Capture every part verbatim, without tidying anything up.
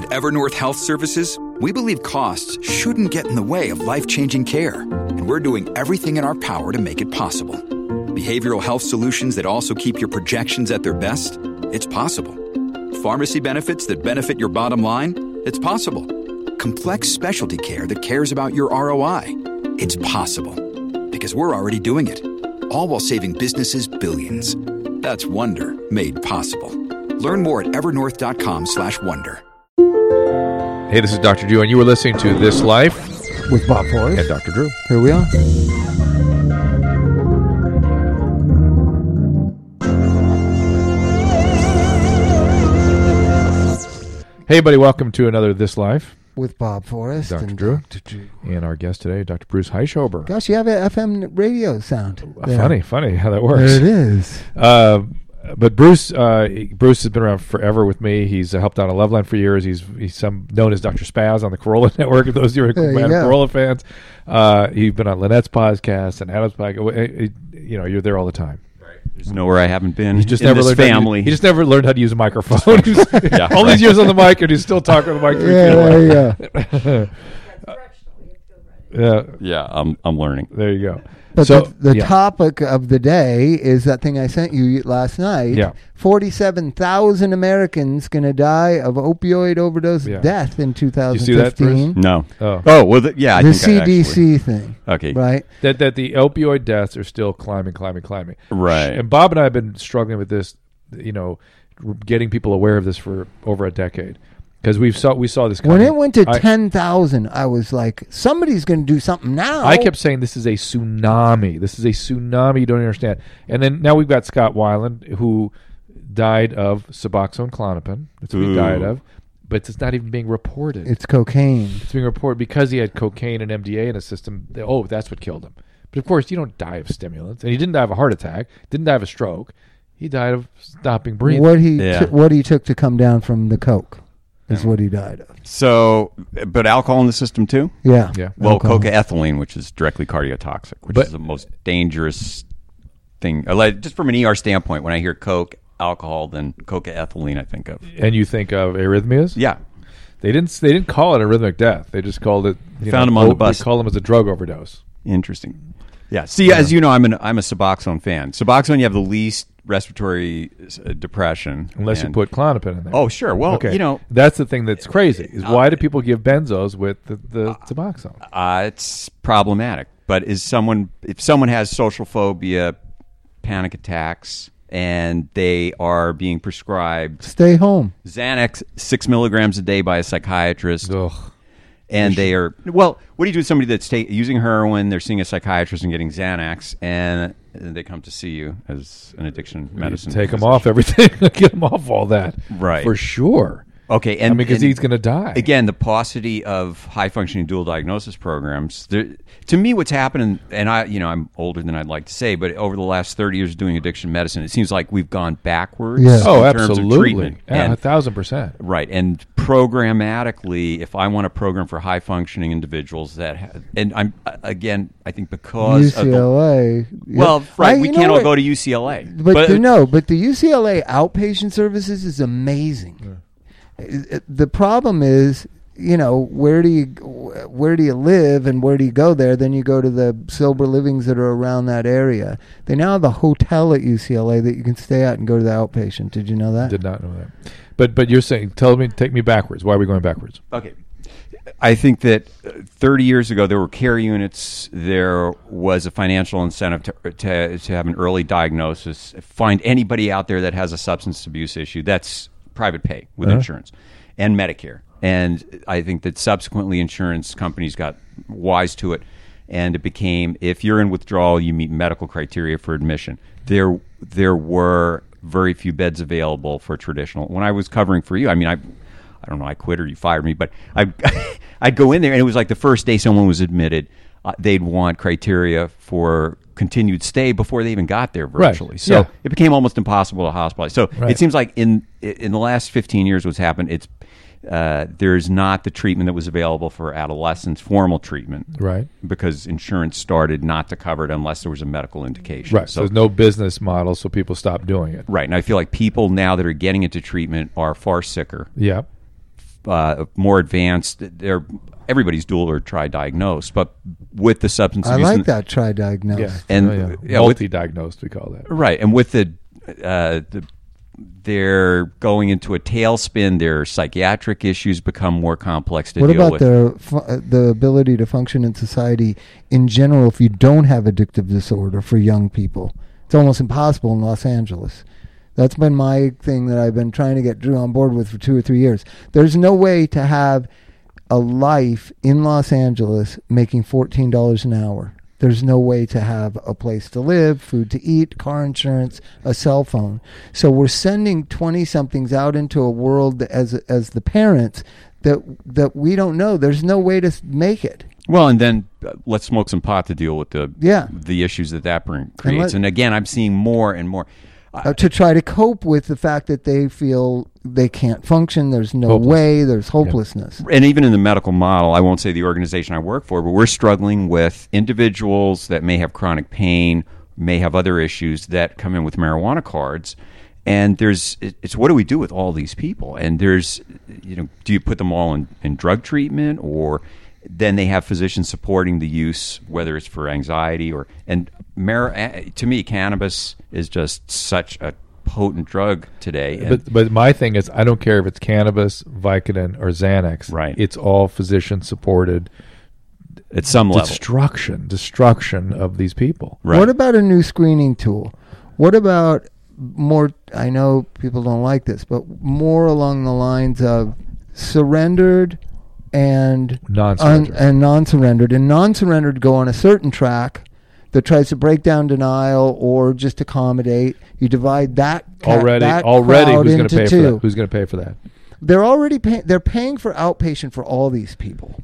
At Evernorth Health Services, we believe costs shouldn't get in the way of life-changing care, and we're doing everything in our power to make it possible. Behavioral health solutions that also keep your projections at their best? It's possible. Pharmacy benefits that benefit your bottom line? It's possible. Complex specialty care that cares about your R O I? It's possible. Because we're already doing it. All while saving businesses billions. That's Wonder made possible. Learn more at evernorth.com slash wonder. Hey, this is Doctor Drew, and you were listening to This Life with Bob Forrest and Doctor Drew. Here we are. Hey, buddy, welcome to another This Life with Bob Forrest Doctor and Drew. Doctor Drew. And our guest today, Doctor Bruce Heischober. Gosh, you have an F M radio sound. Uh, funny, funny how that works. There it is. Uh, but Bruce, uh, Bruce has been around forever with me. He's uh, helped out on Loveline for years. He's he's some known as Doctor Spaz on the Corolla Network. If those of you are There you go. Corolla fans, uh, he's been on Lynette's podcast and Adam's podcast. You know, you're there all the time. There's nowhere I haven't been. He just in never this learned how to family. use, he just never learned how to use a microphone. He's- Yeah, all right. these years on the mic, and he's still talking on the mic. Yeah, there you go. Yeah, Yeah, I'm I'm learning. there you go. But so the, the yeah. topic of the day is that thing I sent you last night. Yeah. forty-seven thousand Americans going to die of opioid overdose Yeah. death in two thousand see that, Bruce? fifteen. No. Oh. Oh, well, the, yeah, I the think I C D C actually, thing, Okay. right? that that the opioid deaths are still climbing, climbing, climbing. Right. And Bob and I have been struggling with this, you know, getting people aware of this for over a decade because we saw we saw this coming. When it went to I, ten thousand, I was like, somebody's going to do something now. I kept saying this is a tsunami. This is a tsunami. You don't understand. And then now we've got Scott Weiland who died of Suboxone Klonopin. That's what he Ooh. died of, but it's not even being reported. It's cocaine. It's being reported because he had cocaine and M D A in his system. Oh, that's what killed him. But of course, you don't die of stimulants, and he didn't die of a heart attack. Didn't die of a stroke. He died of stopping breathing. What he Yeah. t- what he took to come down from the coke is Yeah. what he died of. So, but alcohol in the system too? Yeah. Yeah. Well, Alcohol. cocaethylene, which is directly cardiotoxic, which But- is the most dangerous thing. uh, Like, just from an E R standpoint, when I hear coke, alcohol, then cocaethylene, I think of. And you think of arrhythmias? Yeah. They didn't. They didn't call it arrhythmic death. They just called it. You Found know, him on the o- bus. They call them as a drug overdose. Interesting. Yeah. See, as you know, I'm an I'm a Suboxone fan. Suboxone, you have the least respiratory uh, depression, Unless you and- put Klonopin in there. Oh, sure. Well, okay. you know, that's the thing that's crazy. Is why do people give benzos with the, the Suboxone? Uh, it's problematic. But is someone if someone has social phobia, panic attacks, and they are being prescribed Stay home. Xanax six milligrams a day by a psychiatrist, Ugh. and they are well, what do you do with somebody that's ta- using heroin? They're seeing a psychiatrist and getting Xanax, and they come to see you as an addiction medicine. Take them physician. off everything. Get them off all that. Right. For sure. Okay, I and mean, because and- he's going to die. Again, the paucity of high-functioning dual diagnosis programs. There, to me, what's happening, and I, you know, I'm older than I'd like to say, but over the last thirty years of doing addiction medicine, it seems like we've gone backwards. Yeah. Oh, in terms of absolutely. treatment. Yeah, And- a thousand percent. Right, and programmatically, if I want a program for high-functioning individuals that, ha- and I'm again, I think because of the, U C L A. well, right, I- we you can't know all what? go to U C L A, But, the, no, but the U C L A outpatient services is amazing. Uh, The problem is, you know, where do you where do you live and where do you go there? Then you go to the sober livings that are around that area. They now have a hotel at U C L A that you can stay at and go to the outpatient. Did you know that? Did not know that. But but you're saying, tell me, take me backwards. Why are we going backwards? Okay. I think that uh, thirty years ago there were care units. There was a financial incentive to, to to have an early diagnosis. Find anybody out there that has a substance abuse issue. That's private pay with Uh-huh. insurance and Medicare. And I think that subsequently insurance companies got wise to it, and it became if you're in withdrawal, you meet medical criteria for admission. There there were very few beds available for traditional. When I was covering for you, I mean, I. I don't know, I quit or you fired me, but I, I'd go in there, and it was like the first day someone was admitted, uh, they'd want criteria for continued stay before they even got there virtually. Right. So Yeah. it became almost impossible to hospitalize. So Right. it seems like in in the last fifteen years what's happened, it's uh, there's not the treatment that was available for adolescents, formal treatment. Right. Because insurance started not to cover it unless there was a medical indication. Right. So there's no business model, so people stop doing it. Right. And I feel like people now that are getting into treatment are far sicker. Yeah. uh, more advanced. They're everybody's dual or tri-diagnosed, but with the substance I abuse, like and, that tri-diagnosed. Yeah, And, oh, yeah. yeah, with- multi-diagnosed, we call that. right, and with the uh, the they're going into a tailspin. Their psychiatric issues become more complex to What deal about with. their fu- uh, the ability to function in society in general if you don't have addictive disorder for young people? It's almost impossible in Los Angeles. That's been my thing that I've been trying to get Drew on board with for two or three years. There's no way to have a life in Los Angeles making fourteen dollars an hour. There's no way to have a place to live, food to eat, car insurance, a cell phone. So we're sending twenty-somethings out into a world that, as as the parents that that we don't know. There's no way to s- make it. Well, and then uh, let's smoke some pot to deal with the Yeah. the issues that that bring, creates. let- And again, I'm seeing more and more. Uh, to try to cope with the fact that they feel they can't function. There's no Hopeless. way. There's hopelessness. And even in the medical model, I won't say the organization I work for, but we're struggling with individuals that may have chronic pain, may have other issues that come in with marijuana cards. And there's, it- it's what do we do with all these people? And there's, you know, do you put them all in, in drug treatment, or then they have physicians supporting the use, whether it's for anxiety or, and mar- to me, cannabis is just such a potent drug today. And But but my thing is, I don't care if it's cannabis, Vicodin, or Xanax. Right. It's all physician supported at some level, destruction, destruction of these people. right? What about a new screening tool? What about more? I know people don't like this, but more along the lines of surrendered and Non-surrendered. un- and non-surrendered. And non-surrendered go on a certain track that tries to break down denial or just accommodate. You divide that ca- already, that already, crowd who's going to into pay two. for that? Who's going to pay for that? They're already pay- they're paying for outpatient for all these people.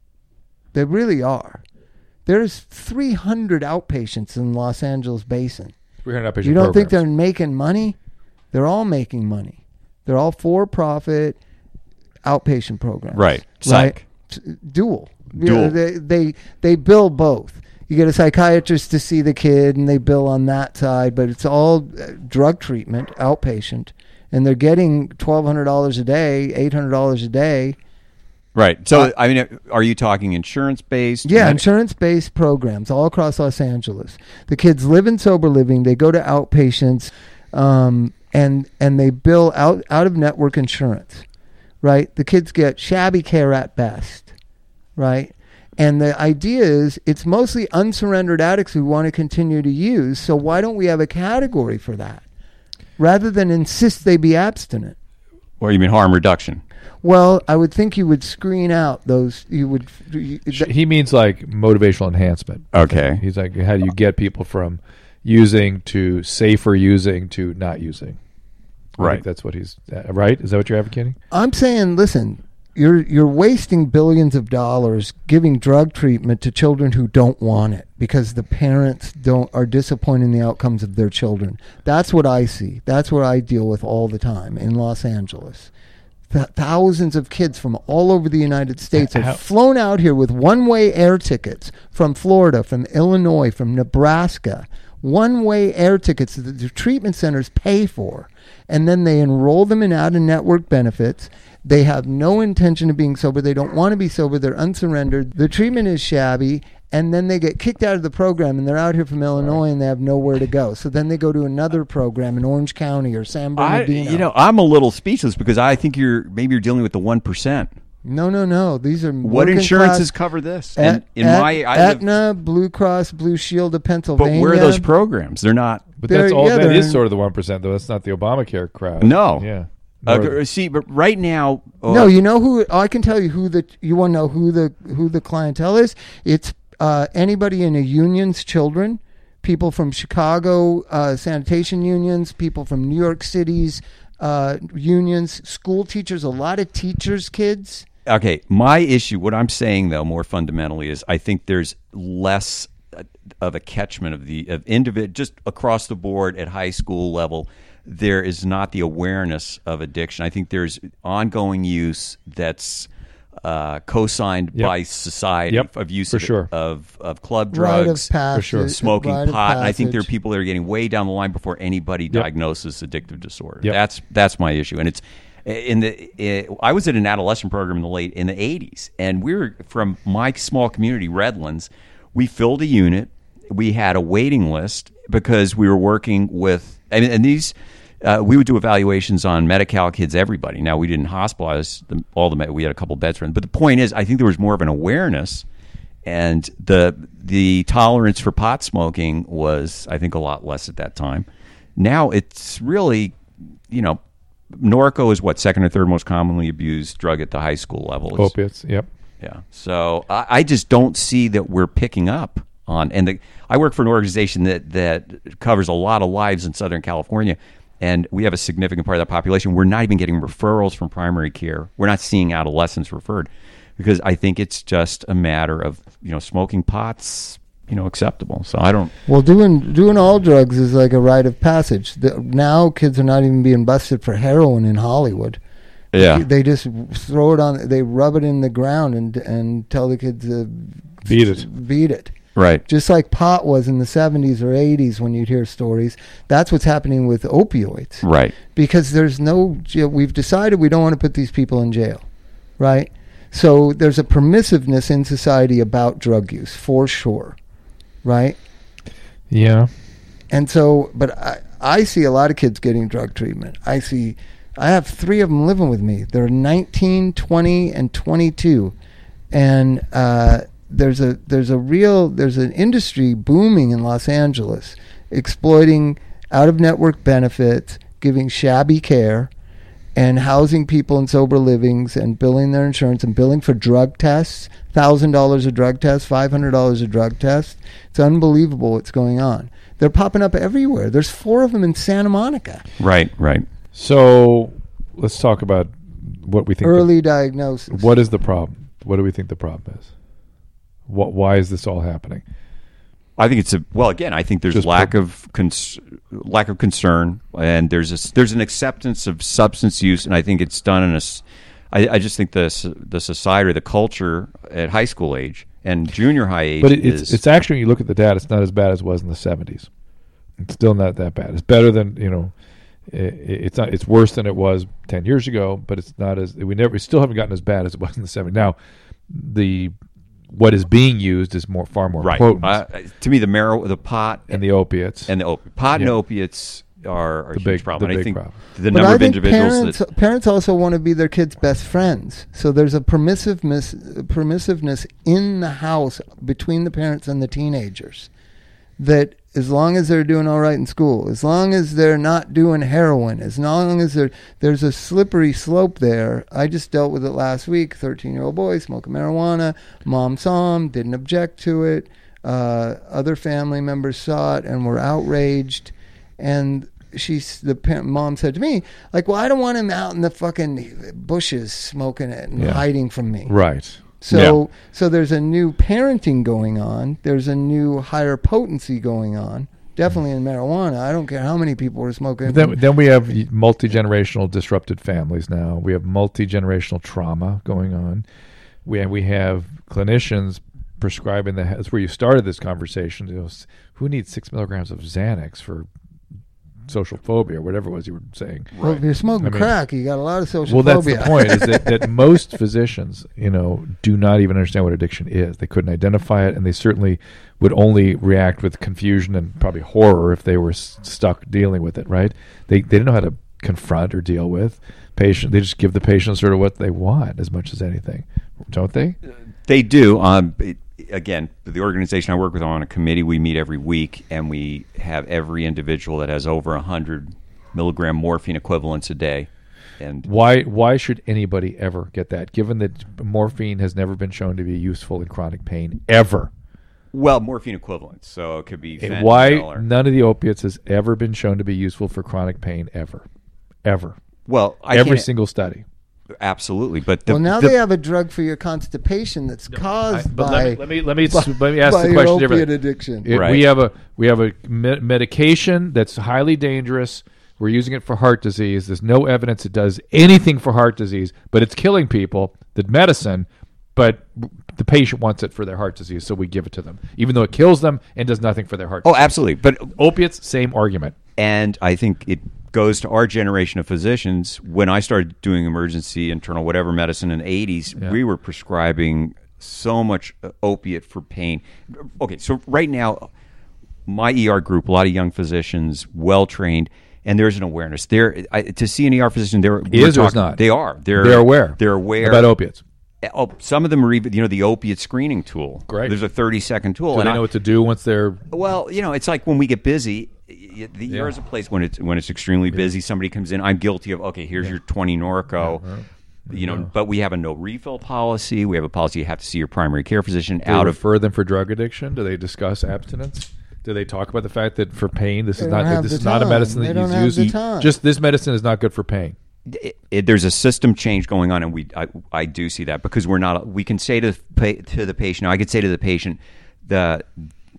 They really are. There's three hundred outpatients in Los Angeles Basin. three hundred outpatient You don't think programs. they're making money? They're all making money. They're all for-profit outpatient programs. Right. Psych. T- Dual. You Dual. know, they, they they bill both. You get a psychiatrist to see the kid, and they bill on that side, but it's all uh, drug treatment, outpatient, and they're getting twelve hundred dollars a day, eight hundred dollars a day. Right. So, Uh, I mean, are you talking insurance-based? Yeah, Med- insurance-based programs all across Los Angeles. The kids live in sober living. They go to outpatients, um, and and they bill out out of network insurance. Right, the kids get shabby care at best. Right, and the idea is it's mostly unsurrendered addicts who want to continue to use. So why don't we have a category for that, rather than insist they be abstinent? Or you mean harm reduction? Well, I would think you would screen out those. You would. You, He means like motivational enhancement. Okay. He's like, how do you get people from using to safer using to not using? I Right. think that's what he's uh, right. Is that what you're advocating? I'm saying, listen, you're you're wasting billions of dollars giving drug treatment to children who don't want it because the parents don't are disappointed in the outcomes of their children. That's what I see. That's what I deal with all the time in Los Angeles. Th- thousands of kids from all over the United States How- have flown out here with one-way air tickets from Florida, from Illinois, from Nebraska. One-way air tickets that the treatment centers pay for, and then they enroll them in out-of-network benefits. They have no intention of being sober. They don't want to be sober. They're unsurrendered. The treatment is shabby, and then they get kicked out of the program, and they're out here from Illinois, and they have nowhere to go. So then they go to another program in Orange County or San I, Bernardino. you know, I'm a little speechless because I think you're maybe you're dealing with the one percent. no, no, no. These are What working insurances class- cover this? Et- And in Et- my, I live, Aetna, Blue Cross, Blue Shield of but Pennsylvania. where are those programs? They're not. But They're- that's all. yeah, that they're is in- sort of the one percent, though. That's not the Obamacare crowd. No. Yeah. Uh, Nor- see, but right now, uh, No, you know who? I can tell you who the. You want to know who the who the clientele is? It's uh, anybody in a union's children, people from Chicago uh, sanitation unions, people from New York City's uh, unions, school teachers, a lot of teachers' kids. okay. My issue, what I'm saying though, more fundamentally, is I think there's less uh, of a catchment of the of individ just across the board at high school level. There is not the awareness of addiction. I think there's ongoing use that's uh, co-signed Yep. by society Yep, of use for of, sure. of of club Rite of drugs, passage, sure. smoking rite of pot. And I think there are passage. people that are getting way down the line before anybody diagnoses addictive disorder. Yep. That's that's my issue, and it's In the, it, I was at an adolescent program in the late in the eighties, and we were from my small community, Redlands. We filled a unit. We had a waiting list because we were working with, and, and these, uh, we would do evaluations on Medi-Cal kids, everybody. Now, we didn't hospitalize them, all the, we had a couple beds for them. But the point is, I think there was more of an awareness, and the the tolerance for pot smoking was, I think, a lot less at that time. Now, it's really, you know, Norco is what, second or third most commonly abused drug at the high school level. It's, Opiates, yep. Yeah. So I, I just don't see that we're picking up on, and the, I work for an organization that, that covers a lot of lives in Southern California, and we have a significant part of that population. We're not even getting referrals from primary care. We're not seeing adolescents referred because I think it's just a matter of, you know, smoking pot's, you know, acceptable. So I don't. Well, doing doing all drugs is like a rite of passage. The, now kids are not even being busted for heroin in Hollywood. Yeah. They just throw it on. They rub it in the ground and and tell the kids to Beat it. Beat it. Right. Just like pot was in the seventies or eighties when you'd hear stories. That's what's happening with opioids. Right. Because there's no. We've decided we don't want to put these people in jail, right? So there's a permissiveness in society about drug use for sure. Right? Yeah. And so, but I, I see a lot of kids getting drug treatment. I see, I have three of them living with me. They're nineteen, twenty, and twenty-two. And uh, there's a there's a real, there's an industry booming in Los Angeles, exploiting out-of-network benefits, giving shabby care, and housing people in sober livings and billing their insurance and billing for drug tests, one thousand dollars a drug test, five hundred dollars a drug test. It's unbelievable what's going on. They're popping up everywhere. There's four of them in Santa Monica. Right, right. So let's talk about what we think. Early the, diagnosis. What is the problem? What do we think the problem is? What? Why is this all happening? I think it's a well. Again, I think there's Just lack per- of cons- lack of concern, and there's a, there's an acceptance of substance use, and I think it's done in a. I, I just think the the society, the culture at high school age and junior high age, but it, is, it's it's actually, when you look at the data, it's not as bad as it was in the seventies. It's still not that bad. It's better than, you know. It, it's not. It's worse than it was ten years ago, but it's not as we never. We still haven't gotten as bad as it was in the seventies. Now, the what is being used is more far more right. potent. Uh, to me, the marrow, the pot, and the opiates, and the opi- pot yeah. and opiates are, are a the huge big problem. The and big I think problem. the but number I of think individuals parents, that parents also want to be their kids' best friends. So there's a permissiveness permissiveness in the house between the parents and the teenagers. That as long as they're doing all right in school, as long as they're not doing heroin, as long as they're, there's a slippery slope there. I just dealt with it last week. thirteen-year-old boy smoking marijuana. Mom saw him, didn't object to it. Uh, other family members saw it and were outraged. And she's the parent, mom said to me, like, well, I don't want him out in the fucking bushes smoking it and Yeah. hiding from me. Right. So, Yeah. so there's a new parenting going on. There's a new higher potency going on. Definitely in marijuana. I don't care how many people are smoking. Then, then we have multi-generational disrupted families now. We have multi-generational trauma going on. We have, we have clinicians prescribing the. That's where you started this conversation. You know, who needs six milligrams of Xanax for social phobia or whatever it was you were saying? Well, if you're smoking I mean, crack, you got a lot of social well, that's phobia. the point. Is that, that most physicians, you know, do not even understand what addiction is. They couldn't identify it, and they certainly would only react with confusion and probably horror if they were s- stuck dealing with it. Right? They they didn't know how to confront or deal with patient. They just give the patient sort of what they want as much as anything, don't they? They do. Um, it, again, the organization I work with, on a committee, we meet every week, and we have every individual that has over one hundred milligram morphine equivalents a day. And Why why should anybody ever get that, given that morphine has never been shown to be useful in chronic pain, ever? Well, morphine equivalents, so it could be And fentanyl why or, none of the opiates has ever been shown to be useful for chronic pain, ever. Ever. well, I Every can't- single study. absolutely. But the, well, now the, they have a drug for your constipation that's caused But by let me let me let me, by- let me ask by the your question opiate differently. addiction. It- Right. We have a we have a me- medication that's highly dangerous. We're using it for heart disease. There's no evidence it does anything for heart disease, but it's killing people. The medicine, but the patient wants it for their heart disease, so we give it to them, even though it kills them and does nothing for their heart Oh, disease. absolutely. But Opiates, same argument. And I think it goes to our generation of physicians. When I started doing emergency, internal, whatever medicine in the eighties, Yeah. we were prescribing so much uh, opiate for pain. Okay, so right now, my E R group, a lot of young physicians, well-trained, and there's an awareness. There, I, to see an E R physician, they're Is we're or is talking- not? They are. They're, They're aware. They're aware. About opiates. Oh, some of them are even, you know, the opiate screening tool. Great. There's a thirty-second tool. Do and they I- know what to do once they're... well, you know, it's like when we get busy. y- The E R Yeah. is a place when it's when it's extremely busy. Somebody comes in. I'm guilty of. Okay, here's your twenty Norco. You know, but we have a no refill policy. We have a policy you have to see your primary care physician Do they out of. refer them for drug addiction? Do they discuss abstinence? Do they talk about the fact that for pain, this They is don't not have this the is not a time. medicine They that don't you have use? the time. Just this medicine is not good for pain. It, it, there's a system change going on, and we I, I do see that because we're not. We can say to the, pa- to the patient. I could say to the patient that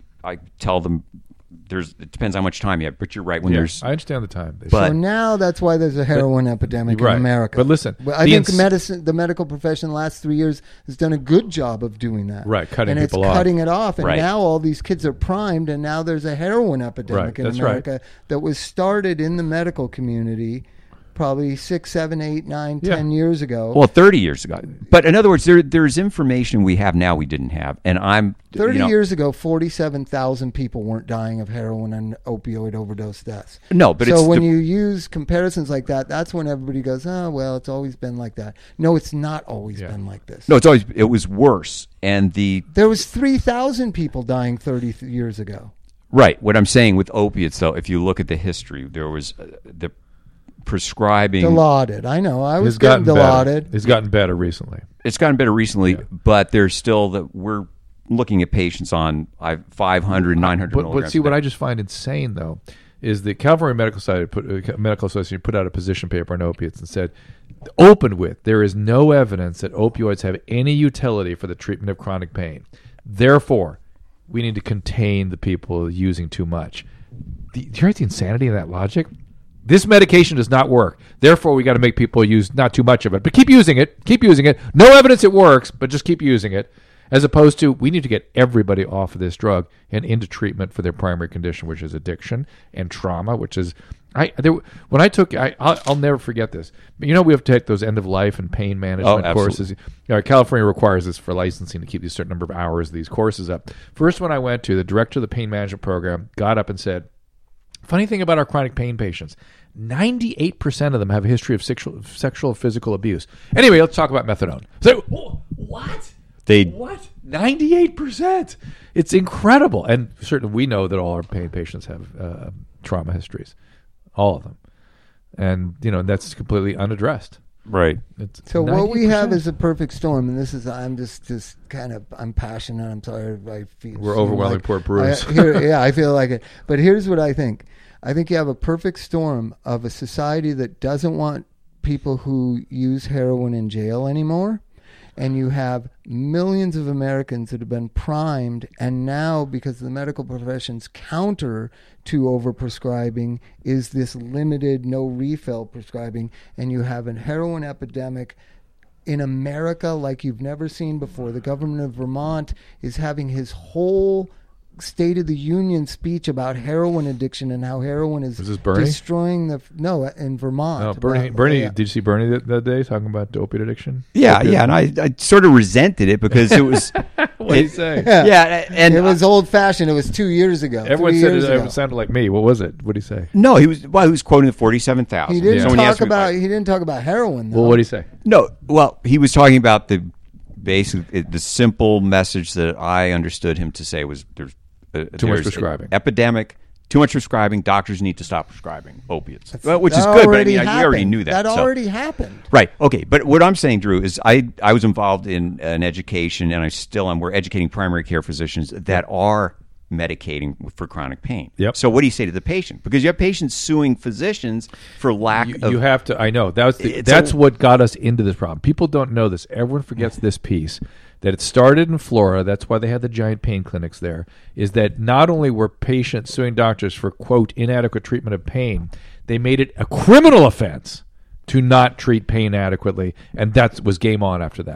I tell them. There's it depends how much time you have, but you're right when Yeah, there's. I understand the time. They But- So now that's why there's a heroin epidemic Right. in America. But listen, Well, I the think ins- medicine, the medical profession, the last three years has done a good job of doing that. Right, cutting and people it's off. cutting it off. And Right. now all these kids are primed, and now there's a heroin epidemic Right, in that's right. America that was started in the medical community probably six, seven, eight, nine, Yeah. ten years ago. Well, thirty years ago. But in other words, there there's information we have now we didn't have, and I'm Thirty you know, years ago, forty-seven thousand people weren't dying of heroin and opioid overdose deaths. No, but so it's when the- you use comparisons like that, that's when everybody goes, "Oh, well, it's always been like that." No, it's not always Yeah. been like this. No, it's always it was worse, and the There was three thousand people dying thirty th- years ago. right. What I'm saying with opiates, though, if you look at the history, there was uh, the prescribing. Dilaudid. I know. I was It's gotten getting dilaudid. better. It's gotten better recently. It's gotten better recently, but there's still that we're looking at patients on I- five hundred, nine hundred But, milligrams. but see, a what day. I just find insane though is the California Medical Society put uh, Medical Association put out a position paper on opiates and said, opened with, there is no evidence that opioids have any utility for the treatment of chronic pain. Therefore, we need to contain the people using too much. The, do you hear the insanity in that logic? This medication does not work. Therefore, we got to make people use not too much of it, but keep using it. Keep using it. No evidence it works, but just keep using it. As opposed to, we need to get everybody off of this drug and into treatment for their primary condition, which is addiction and trauma, which is, I there, when I took, I, I'll, I'll never forget this. You know, we have to take those end of life and pain management Oh, absolutely. courses. You know, California requires this for licensing to keep these certain number of hours of these courses up. First one I went to, the director of the pain management program got up and said, funny thing about our chronic pain patients, ninety-eight percent of them have a history of sexual, sexual physical abuse. Anyway, let's talk about methadone. So, wh- what? They- What? ninety-eight percent. It's incredible. And certainly we know that all our pain patients have uh, trauma histories. All of them. And, you know, that's completely unaddressed. right. It's So what we have ninety percent. is a perfect storm, and this is I'm just just kind of I'm passionate. I'm sorry. I feel We're so overwhelming like- poor Bruce. I, here, yeah, I feel like it. But here's what I think. I think you have a perfect storm of a society that doesn't want people who use heroin in jail anymore. And you have millions of Americans that have been primed, and now because the medical profession's counter to overprescribing is this limited no refill prescribing, and you have a heroin epidemic in America like you've never seen before. The governor of Vermont is having his whole State of the Union speech about heroin addiction and how heroin is Was this Bernie? destroying the no in Vermont. No, Bernie, About- Bernie yeah. did you see Bernie that, that day talking about opiate addiction? Yeah, Opiate- yeah, and I, I sort of resented it because it was. What did he it- say? Yeah, and it was old fashioned. It was two years ago. Everyone three said years it, ago. it sounded like me. What was it? What did he say? no, he was well. He was quoting the forty-seven thousand. He didn't Yeah. So when he talk asked me, about. like- He didn't talk about heroin. Though. Well, what did he say? No, well, he was talking about the basic, it- the simple message that I understood him to say was there's uh, Too much there's prescribing. an epidemic. Too much prescribing. Doctors need to stop prescribing opiates, That's- well, which is that good. But I already mean, I, we already happened. knew that. That so- already happened. Right. Okay. But what I'm saying, Drew, is I I was involved in an education, and I still am. We're educating primary care physicians that are medicating for chronic pain. Yep. So what do you say to the patient? Because you have patients suing physicians for lack You, of. you have to. I know that was the, It's that's a- what got us into this problem. People don't know this. Everyone forgets this piece that it started in Florida. That's why they had the giant pain clinics there. Is that not only were patients suing doctors for quote inadequate treatment of pain, they made it a criminal offense to not treat pain adequately, and that was game on after that.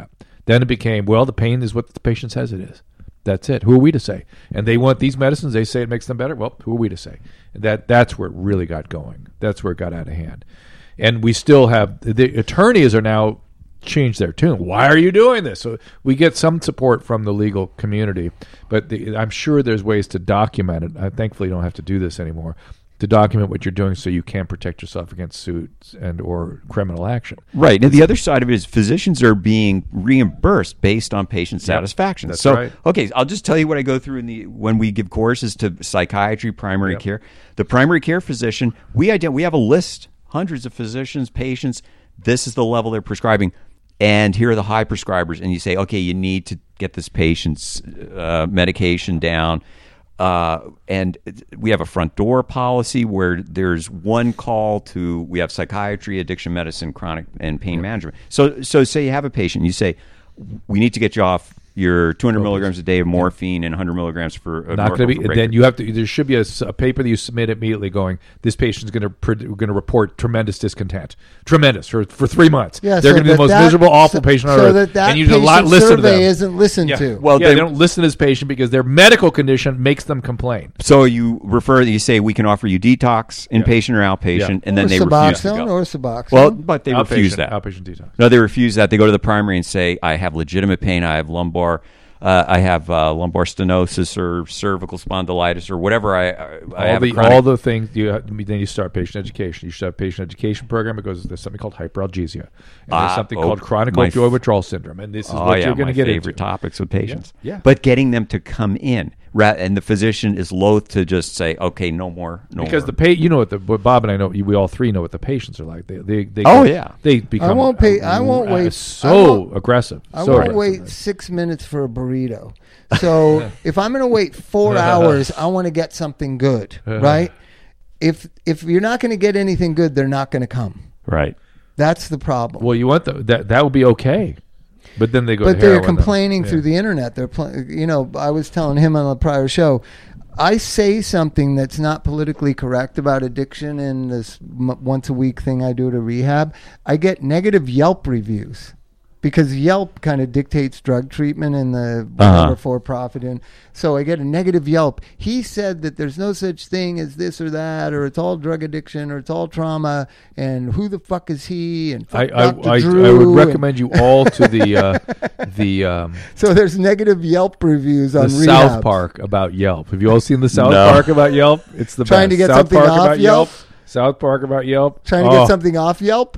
Then it became, well, the pain is what the patient says it is. That's it. Who are we to say? And they want these medicines. They say it makes them better. Well, who are we to say? That that's where it really got going. That's where it got out of hand. And we still have the attorneys are now changed their tune. Why are you doing this? So we get some support from the legal community, but the, I'm sure there's ways to document it. I thankfully don't have to do this anymore. To document what you're doing so you can protect yourself against suits and or criminal action. Right. And the other side of it is physicians are being reimbursed based on patient satisfaction. That's so, right. okay, I'll just tell you what I go through in the when we give courses to psychiatry, primary Yep. care. The primary care physician, we ident- we have a list, hundreds of physicians, patients. This is the level they're prescribing. And here are the high prescribers. And you say, okay, you need to get this patient's uh, medication down. Uh, and we have a front door policy where there's one call to, we have psychiatry, addiction medicine, chronic, and pain management. So, so say you have a patient, you say, we need to get you off your two hundred milligrams a day of morphine and one hundred milligrams for uh, Not going to be. for Then you have to. There should be a, a paper that you submit immediately, going, "This patient's going to going to report tremendous discontent, tremendous for for three months. Yeah, They're so going to be the that most that- miserable, awful so- patient on so earth." that that and you do not patient listen to survey them. isn't listened yeah. to. Well, Well, yeah, they- they don't listen to this patient because their medical condition makes them complain. So you refer, you say, we can offer you detox, inpatient or outpatient, Yeah. and then or they refuse to Suboxone go. or Suboxone. Well, but they outpatient, refuse that. Outpatient detox. No, they refuse that. They go to the primary and say, I have legitimate pain. I have lumbar, uh, I have uh, lumbar stenosis or cervical spondylitis or whatever. I, I, I all have the a chronic. all the things you have, then you start patient education. You should have a patient education program because there's something called hyperalgesia, and Ah, there's something oh, called chronic my opioid f- withdrawal syndrome, and this is oh, what yeah, you're going my to get favorite into. topics with patients. Yeah, yeah. But getting them to come in, ra- and the physician is loath to just say, okay, no more, no Because more. the pa- you know what the what Bob and I know, we all three know what the patients are like. They they, they Oh, get- yeah. they become. I won't pay- I won't uh, wait- So I won't- aggressive. I so won't aggressive. wait six minutes for a burrito. So if I'm going to wait four hours, I want to get something good, right? If if you're not going to get anything good, they're not going to come. right. That's the problem. Well, you want the, that that would be okay, but then they go. But to they're heroin, then. complaining Yeah. through the internet. They're, pl- you know, I was telling him on a prior show, I say something that's not politically correct about addiction in this m- once a week thing I do to rehab. I get negative Yelp reviews because Yelp kind of dictates drug treatment in the whatever Uh-huh. for profit. And so I get a negative Yelp. He said that there's no such thing as this or that, or it's all drug addiction, or it's all trauma. And who the fuck is he? And I fuck I, Doctor I, Drew. I would and- recommend you all to the uh, the um, So there's negative Yelp reviews the on South rehabs. Park about Yelp. Have you all seen the South No. Park about Yelp? It's the Trying best. to get South something Park off about Yelp? South Park about Yelp. Trying to Oh, get something off Yelp.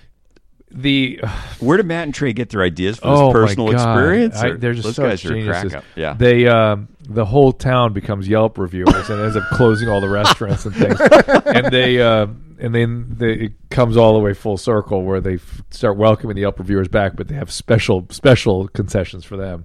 The Where did Matt and Trey get their ideas for oh this personal my God. experience? I, Or- they're just those such guys are a geniuses. crack up. Yeah. They um, the whole town becomes Yelp reviewers and ends up closing all the restaurants and things. And they uh, and then they, it comes all the way full circle where they f- start welcoming the Yelp reviewers back, but they have special special concessions for them.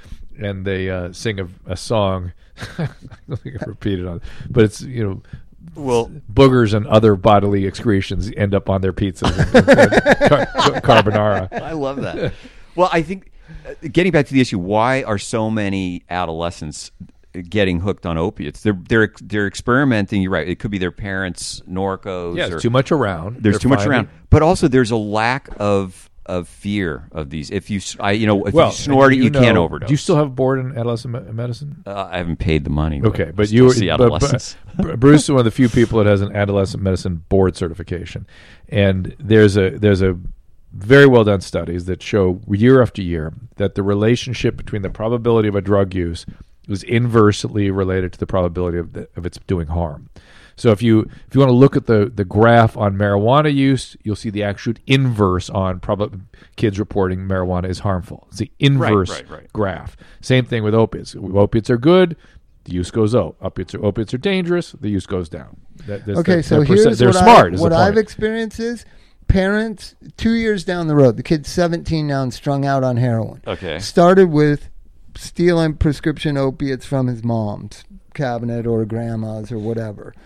And they uh, sing a, a song. I don't think I repeat it on, but it's you know. Well, Boogers and other bodily excretions end up on their pizzas and, and car- carbonara. I love that. Well, I think uh, getting back to the issue, why are so many adolescents getting hooked on opiates? They're they're they're experimenting. You're right. It could be their parents' Norcos. Yeah, or, it's too much around. There's They're too much finding- around, but also there's a lack of of fear of these. If you, s- I, you know, if Well, you snort it, and you, can't know- overdose. Do you still have a board in adolescent me- medicine? Uh, I haven't paid the money. Okay, but still you see but- but- adolescents. Br- Bruce is one of the few people that has an adolescent medicine board certification, and there's a there's a very well done studies that show year after year that the relationship between the probability of a drug use is inversely related to the probability of, the, of its doing harm. So if you if you want to look at the, the graph on marijuana use, you'll see the actual inverse on prob- kids reporting marijuana is harmful. It's the inverse right, right. graph. Same thing with opiates. Opiates are good, the use goes up. Opiates are, opiates are dangerous, the use goes down. That, that's Okay, the- so the percent- here's they're what, smart. I, is what the I've point. experienced is parents, two years down the road, the kid's seventeen now and strung out on heroin. Okay. Started with stealing prescription opiates from his mom's cabinet or grandma's or whatever.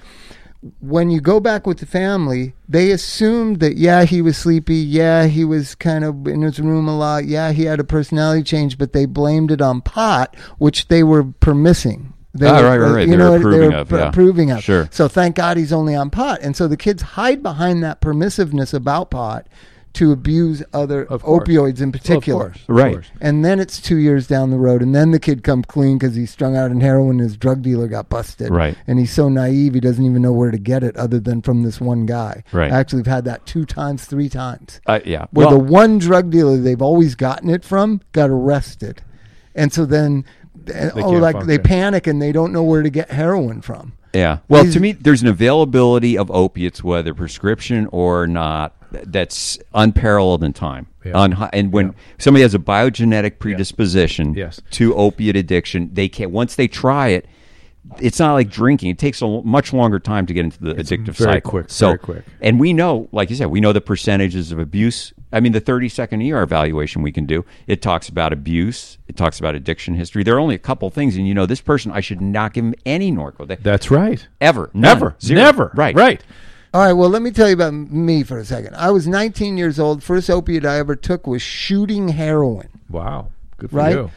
When you go back with the family, they assumed that, yeah, he was sleepy. Yeah, he was kind of in his room a lot. Yeah, he had a personality change, but they blamed it on pot, which they were permissing. They Ah, were, right, right, right. You They know, were they approving were of, pr- yeah. approving of. Sure. So thank God he's only on pot. And so the kids hide behind that permissiveness about pot to abuse other Of course. opioids in Well, of particular. course, of Right. course. And then it's two years down the road, and then the kid come clean because he's strung out in heroin and his drug dealer got busted. Right. And he's so naive, he doesn't even know where to get it other than from this one guy. Right. I actually have had that two times, three times. Uh, yeah. Where Well, the one drug dealer they've always gotten it from got arrested. And so then, oh, can't like they function. panic and they don't know where to get heroin from. Yeah. Well, These- to me, there's an availability of opiates, whether prescription or not, that's unparalleled in time. Yeah. Un- and when Yeah. somebody has a biogenetic predisposition Yes. to opiate addiction, they can once they try it. It's not like drinking. It takes a l- much longer time to get into the It's addictive very cycle. quick, So, very quick. and we know, like you said, we know the percentages of abuse. I mean, the thirty second E R evaluation we can do, it talks about abuse. It talks about addiction history. There are only a couple things. And you know, this person, I should not give him any Norco. They, That's right. ever. None. Never. Zero. Never. Right. Right. All right, well, let me tell you about me for a second. I was nineteen years old. First opiate I ever took was shooting heroin. Wow. Good for Right? you.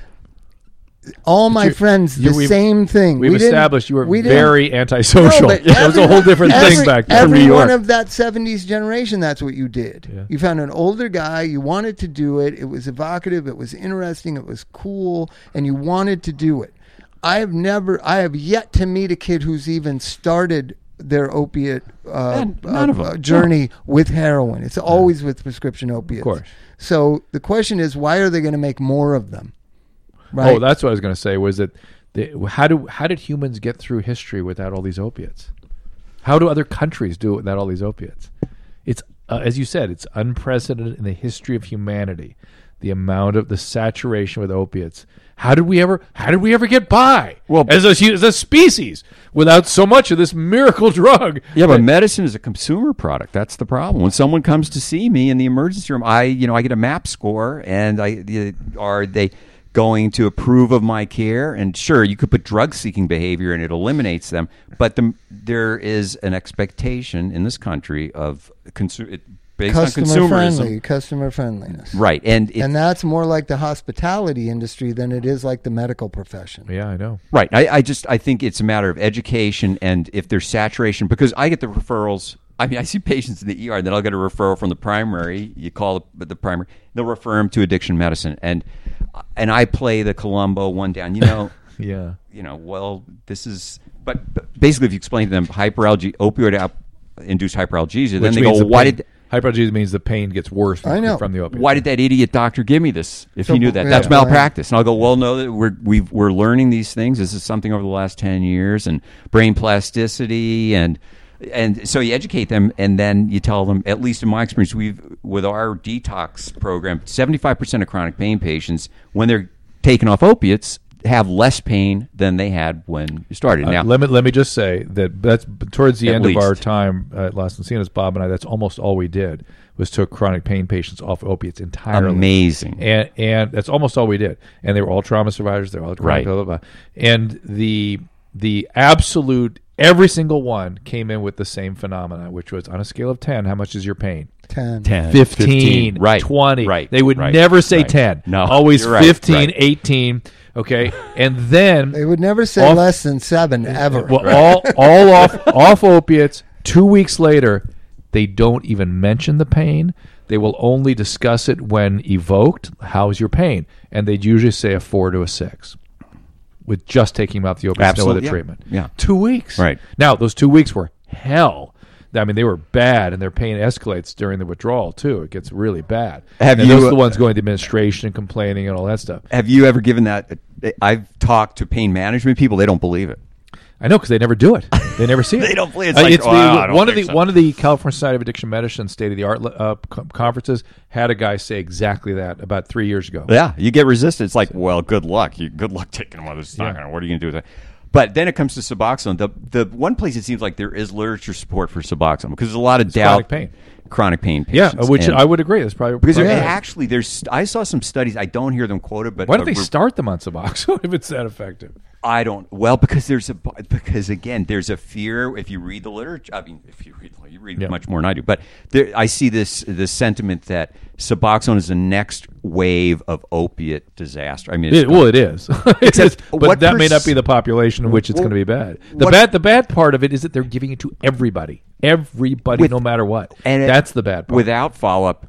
All my you- friends, you- the we've- same thing. We've We didn't- established you were we didn't- very antisocial. No, but That was a every- whole different every, thing back then from Every New one York. of that seventies generation, that's what you did. Yeah. You found an older guy, you wanted to do it, it was evocative, it was interesting, it was cool, and you wanted to do it. I have never, I have yet to meet a kid who's even started their opiate uh, And none of uh, them. journey with heroin. It's always with prescription opiates. Of course. So the question is, why are they going to make more of them? Right? Oh, that's what I was going to say. Was that the, how do how did humans get through history without all these opiates? How do other countries do it without all these opiates? It's uh, as you said, it's unprecedented in the history of humanity. The amount of the saturation with opiates. How did we ever? How did we ever get by? Well, as a as a species without so much of this miracle drug. Yeah, but medicine is a consumer product. That's the problem. When someone comes to see me in the emergency room, I, you know, I get a MAP score, and I the- are they going to approve of my care? And sure, you could put drug-seeking behavior, and it eliminates them. But the, there is an expectation in this country of consu- it, based customer on consumerism, friendly, customer friendliness. right? And it, And that's more like the hospitality industry than it is like the medical profession. Yeah, I know. Right. I, I just I think it's a matter of education, and if there's saturation, because I get the referrals. I mean, I see patients in the E R, and then I'll get a referral from the primary. You call the, the primary, they'll refer them to addiction medicine, and and I play the Columbo one down. You know, Yeah. you know. Well, this is, but, but basically, if you explain to them hyperalgia, opioid ap- induced hyperalgesia, then Which they means go, the "Why pain- did?" hyperalgesia means the pain gets worse I know. from the opiates? Why did that idiot doctor give me this? If So, he knew that, yeah, that's go ahead. malpractice. And I'll go, well, no, that we're we've, we're learning these things. This is something over the last ten years, and brain plasticity, and and so you educate them, and then you tell them. At least in my experience, we've with our detox program, seventy-five percent of chronic pain patients, when they're taken off opiates, have less pain than they had when you started. Uh, Now, let me let me just say that that's towards the At end of our least. time at Las Encinas, Bob and I. That's almost all we did was took chronic pain patients off opiates entirely. amazing. and and that's almost all we did. And they were all trauma survivors. They were all chronic, Right. blah, blah, blah. And the the absolute every single one came in with the same phenomena, which was on a scale of ten, how much is your pain? Ten. ten, fifteen, right, twenty. right. They would right, never say right. ten. No, always you're right, fifteen, right. eighteen. Okay, and then They would never say Off- less than seven ever. well, all all off off opiates. Two weeks later, they don't even mention the pain. They will only discuss it when evoked. How's your pain? And they'd usually say a four to a six, with just taking them out the opiates, no Absolutely, other yeah. treatment. Yeah. two weeks. Right. Now those two weeks were hell. I mean, they were bad, and their pain escalates during the withdrawal too. It gets really bad. Have and you, those are the uh, ones going to administration and complaining and all that stuff. Have you ever given that? I've talked to pain management people; they don't believe it. I know because they never do it. They never see it. They don't believe it. It's Uh, like, it's the- "Wow, I don't one of the think so." one of the California Society of Addiction Medicine state of the art uh, co- conferences had a guy say exactly that about three years ago. Yeah, you get resistance. It's like, well, good luck. You good luck taking one of those. Yeah. Yeah. What are you going to do with that? But then it comes to Suboxone. The the one place it seems like there is literature support for Suboxone because there's a lot of doubt. chronic pain. Chronic pain Yeah, patients. which And- I would agree. That's probably because there- probably- actually there's I saw some studies. I don't hear them quoted, but Why don't uh, they re- start them on Suboxone if it's that effective? I don't. Well, because there's a because again there's a fear. If you read the literature, I mean, if you read you read Yeah. much more than I do, but there, I see this this sentiment that Suboxone is the next wave of opiate disaster. I mean, it's It, well, it is, It is, but what that may not pers- be the population in which it's Well, going to be bad. The what- bad the bad part of it is that they're giving it to everybody, everybody, With- no matter what. and it- That's the bad part. without follow up.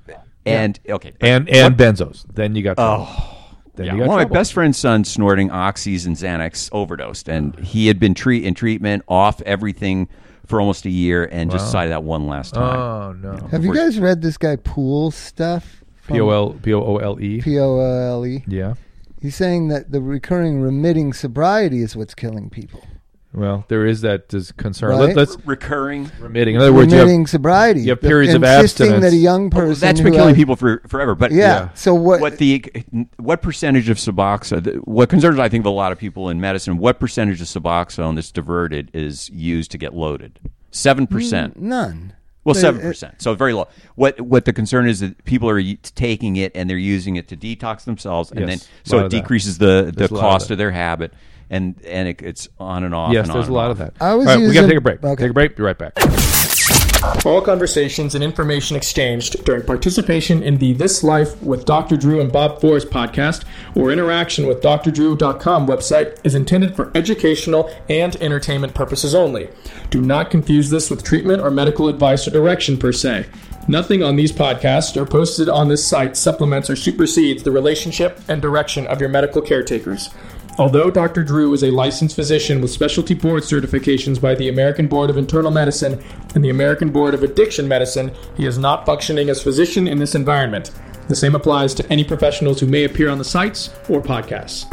And okay, and and benzos. Then you got trouble. oh. Then Yeah. you got Well, my trouble. best friend's son snorting oxys and Xanax overdosed, and he had been treat in treatment off everything for almost a year, and just decided that one last time. Oh no. Have you guys read this guy Poole's stuff? P O L P O O L E. P O L E. Yeah. He's saying that the recurring remitting sobriety is what's killing people. Well, there is that dis- concern. Right? Let, let's Recurring. remitting. In other words, you have, remitting sobriety. you have periods of insisting abstinence. that a young person Oh, that's who been killing has- people for forever. But Yeah. Yeah. So what? what the what percentage of Suboxone? What concerns I think a lot of people in medicine. What percentage of Suboxone that's diverted is used to get loaded? Seven percent. None. Well, They- seven percent. So very low. What what the concern is that people are y- taking it and they're using it to detox themselves, and Yes, then a so lot it of that. decreases the the There's a lot of cost that. of their habit, and and it, it's on and off. yes, and there's on a lot and of off. that. I was All right, we got to using- take a break. okay. Take a break. Be right back. All conversations and information exchanged during participation in the This Life with Doctor Drew and Bob Forrest podcast or interaction with D R drew dot com website is intended for educational and entertainment purposes only. Do not confuse this with treatment or medical advice or direction per se. Nothing on these podcasts or posted on this site supplements or supersedes the relationship and direction of your medical caretakers. Although Doctor Drew is a licensed physician with specialty board certifications by the American Board of Internal Medicine and the American Board of Addiction Medicine, he is not functioning as physician in this environment. The same applies to any professionals who may appear on the sites or podcasts.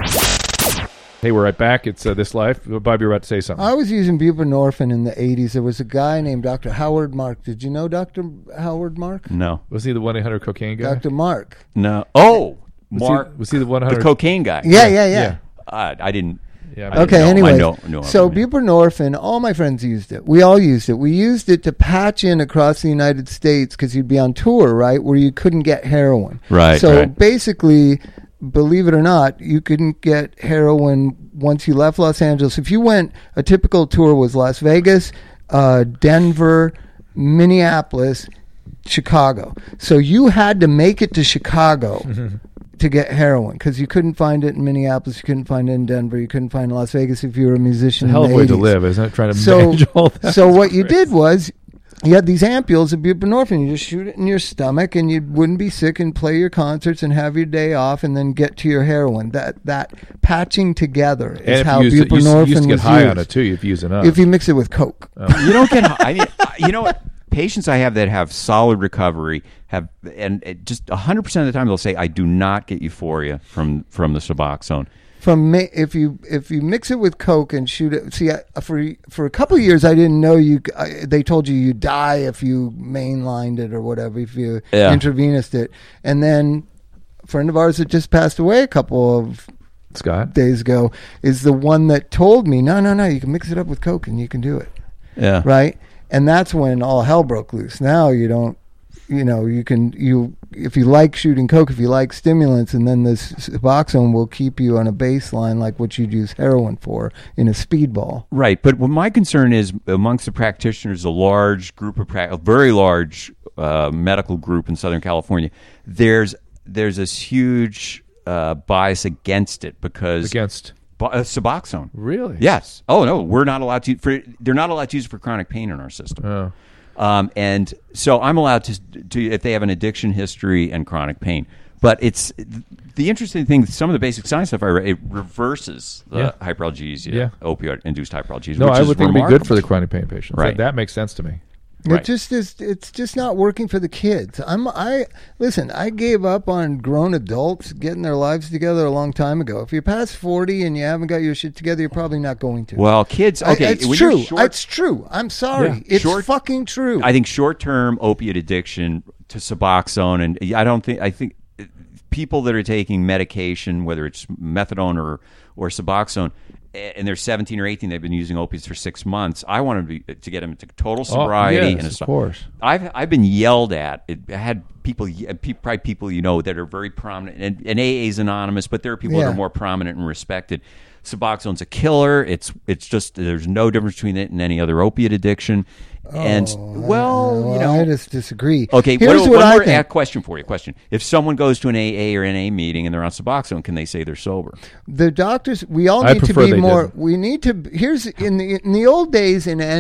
Hey, we're right back. It's uh, This Life. Bob, you're about to say something. I was using buprenorphine in the eighties. There was a guy named Doctor Howard Mark. Did you know Doctor Howard Mark? No, Was he the one eight hundred cocaine guy? Doctor Mark. no. Oh, Was Mark, he, was he the one the hundred? cocaine guy. Yeah, yeah, yeah. Yeah. Uh, I didn't. Yeah. I didn't Okay, know him. anyway. I know, know so him, yeah. buprenorphine, all my friends used it. We all used it. We used it to patch in across the United States because you'd be on tour, right, where you couldn't get heroin. Right, So right. basically, believe it or not, you couldn't get heroin once you left Los Angeles. If you went, a typical tour was Las Vegas, uh, Denver, Minneapolis, Chicago. So you had to make it to Chicago to get heroin because you couldn't find it in Minneapolis, you couldn't find it in Denver, you couldn't find it in Las Vegas if you were a musician. Hell in of the a way to eighties. live, isn't it? Trying to So, manage all that. so what you did was you had these ampules of buprenorphine. You just shoot it in your stomach, and you wouldn't be sick, and play your concerts, and have your day off, and then get to your heroin. That that patching together is and if how you used, to, you buprenorphine used to get was high used. on it too, if you use enough. If you mix it with coke. You don't get. I mean, you know what? Patients I have that have solid recovery have, and it just one hundred percent of the time they'll say, "I do not get euphoria from from the Suboxone." From ma- if you if you mix it with coke and shoot it. See, I, for for a couple of years, I didn't know you. I, they told you you die if you mainlined it or whatever, if you Yeah. intravenous it. And then a friend of ours that just passed away a couple of Scott. days ago is the one that told me, no, no, no, you can mix it up with coke and you can do it, Yeah. right? And that's when all hell broke loose. Now you don't, you know, you can you if you like shooting coke, if you like stimulants, and then this Suboxone will keep you on a baseline like what you'd use heroin for in a speedball. Right, but what my concern is amongst the practitioners, a large group of pra- a very large uh, medical group in Southern California. There's there's this huge uh, bias against it because Against. bu- uh, Suboxone. Really? Yes. Oh no, we're not allowed to. For, they're not allowed to use it for chronic pain in our system. Oh. Um, and so I'm allowed to, to if they have an addiction history and chronic pain. But it's the interesting thing. Some of the basic science stuff I read, it reverses the Yeah. hyperalgesia, Yeah. opioid-induced hyperalgesia. No, which I is would think it'd be good remarkable. for the chronic pain patients. Right. That, that makes sense to me. Right. It just is. It's just not working for the kids. I'm. I listen. I gave up on grown adults getting their lives together a long time ago. If you're past forty and you haven't got your shit together, you're probably not going to. Well, kids. I- Okay, it's when you're true. short- It's true. I'm sorry. Yeah. It's Short- fucking true. I think short-term opiate addiction to Suboxone, and I don't think I think people that are taking medication, whether it's methadone or or Suboxone, and they're seventeen or eighteen, they've been using opiates for six months. I want to be to get them to total sobriety. Oh, yes, and a, of course. I've I've been yelled at. It, I had people, pe- probably people you know that are very prominent, and, and A A is anonymous, but there are people that Yeah. are more prominent and respected. Suboxone's a killer. It's it's just there's no difference between it and any other opiate addiction. and Oh, well, I, you know, I just disagree. okay. Here's what, what one I more think. a question for you. Question: if someone goes to an A A or N A meeting and they're on Suboxone, can they say they're sober? The doctors, we all I need to prefer be they more. didn't. We need to. Here's in the in the old days in N A.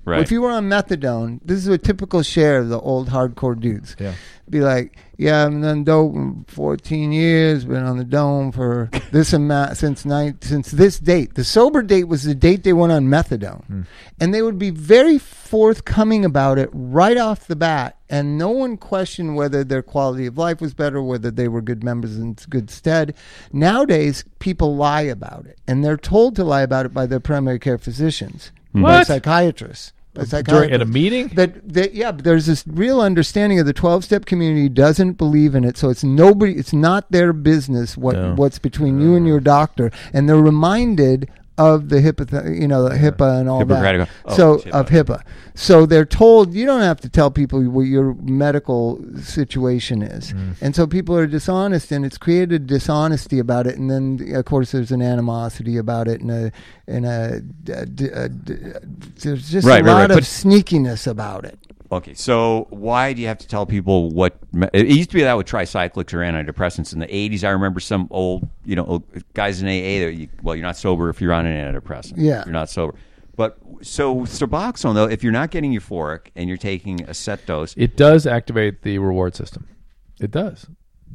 Right. If you were on methadone, this is a typical share of the old hardcore dudes. Yeah. Be like, yeah, I've done dope in fourteen years, been on the dome for this amount since night since this date. The sober date was the date they went on methadone. Mm. And they would be very forthcoming about it right off the bat, and no one questioned whether their quality of life was better, whether they were good members in good stead. Nowadays, people lie about it, and they're told to lie about it by their primary care physicians, what? by psychiatrists. During, at a meeting? That, that yeah, but there's this real understanding of the twelve-step community doesn't believe in it, so it's nobody. It's not their business what No. what's between you and your doctor, and they're reminded of the HIPAA, you know, the HIPAA and all Hippocratic. that. Oh, so HIPAA. of HIPAA, so they're told you don't have to tell people what your medical situation is, Mm. and so people are dishonest, and it's created dishonesty about it, and then of course there's an animosity about it, and a and a, a, a, a there's just Right, a right, lot right. of But- sneakiness about it. Okay, so why do you have to tell people what? Me- it used to be that with tricyclics or antidepressants in the eighties. I remember some old, you know, old guys in A A that, you, well, you're not sober if you're on an antidepressant. Yeah. You're not sober. But so Suboxone, though, if you're not getting euphoric and you're taking a set dose, It does activate the reward system. It does,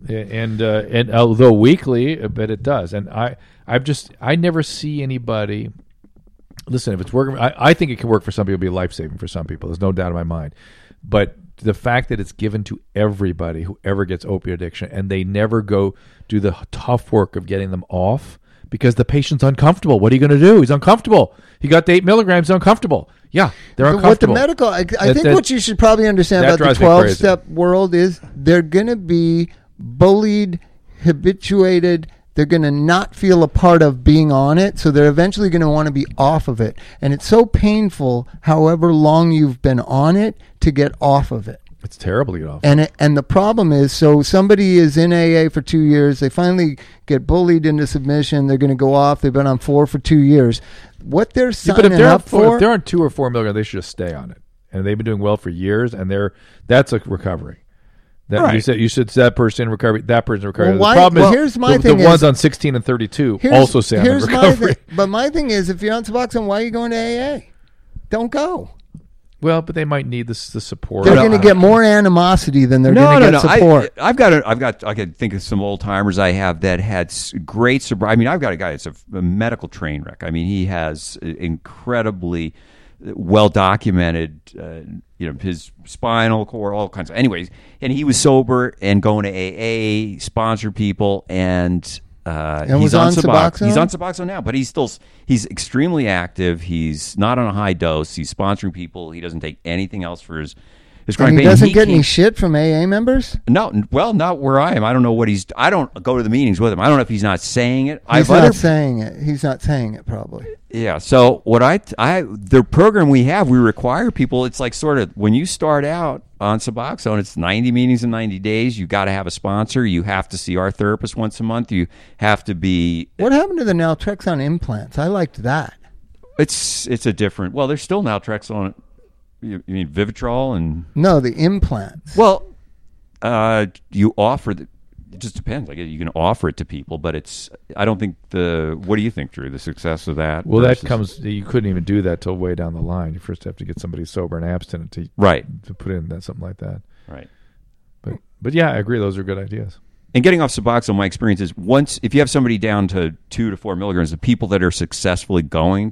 and uh, and although weakly, but it does. And I, I've just, I never see anybody. Listen, if it's working, I, I think it can work for some people, be life saving for some people. There's no doubt in my mind. But the fact that it's given to everybody who ever gets opioid addiction, and they never go do the tough work of getting them off because the patient's uncomfortable. What are you going to do? He's uncomfortable. He got the eight milligrams. Uncomfortable. Yeah, they're But uncomfortable. what the medical, I, I That- think that- what you should probably understand that about the drives me crazy. twelve-step world is they're going to be bullied, habituated. They're going to not feel a part of being on it, so they're eventually going to want to be off of it. And it's so painful, however long you've been on it, to get off of it. It's terrible to get off. And it, and the problem is, so somebody is in A A for two years. They finally get bullied into submission. They're going to go off. They've been on four for two years. What they're Yeah, signing but if they're, up on four, for, if they're on two or four milligrams, they should just stay on it. And they've been doing well for years, and they're that's a recovery. That you Right. said you should that person in recovery, that person in recovery. Well, why- the problem well, is here's my the, thing the is- ones on sixteen and thirty-two Here's- also say I'm in here's my recovery. thing. But my thing is, if you're on Suboxone, why are you going to A A? Don't go. Well, but they might need this the support. They're I going to don't get know. more animosity than they're no, going to no, get no. support. I, I've got, a, I've got, I could think of some old timers I have that had s- great sobriety. I mean, I've got a guy that's a, a medical train wreck. I mean, he has incredibly well documented, uh, you know, his spinal cord, all kinds of. Anyways, and he was sober and going to A A, sponsor people, and. Uh, And he's was on Subox- Suboxone? He's on Suboxone now, but he's still he's extremely active. He's not on a high dose. He's sponsoring people. He doesn't take anything else for his his chronic And he pain. doesn't He get any came- shit from A A members? no, n- well, not where I am. I don't know what he's. I don't go to the meetings with him. I don't know if he's not saying it. He's I've not other, saying it. He's not saying it, probably. yeah. So what I, I, the program we have, we require people. It's like sort of when you start out on Suboxone, it's ninety meetings in ninety days. You got to have a sponsor. You have to see our therapist once a month. You have to be. What happened to the naltrexone implants? I liked that. It's it's a different. Well, there's still naltrexone. You, you mean Vivitrol and No, the implants. well, uh, you offer the. It just depends. Like you can offer it to people, but it's. I don't think the. What do you think, Drew? The success of that? Well, that versus- comes. You couldn't even do that till way down the line. You first have to get somebody sober and abstinent to right, to put in that something like that. right. But but yeah, I agree. Those are good ideas. And getting off Suboxone, my experience is once if you have somebody down to two to four milligrams, the people that are successfully going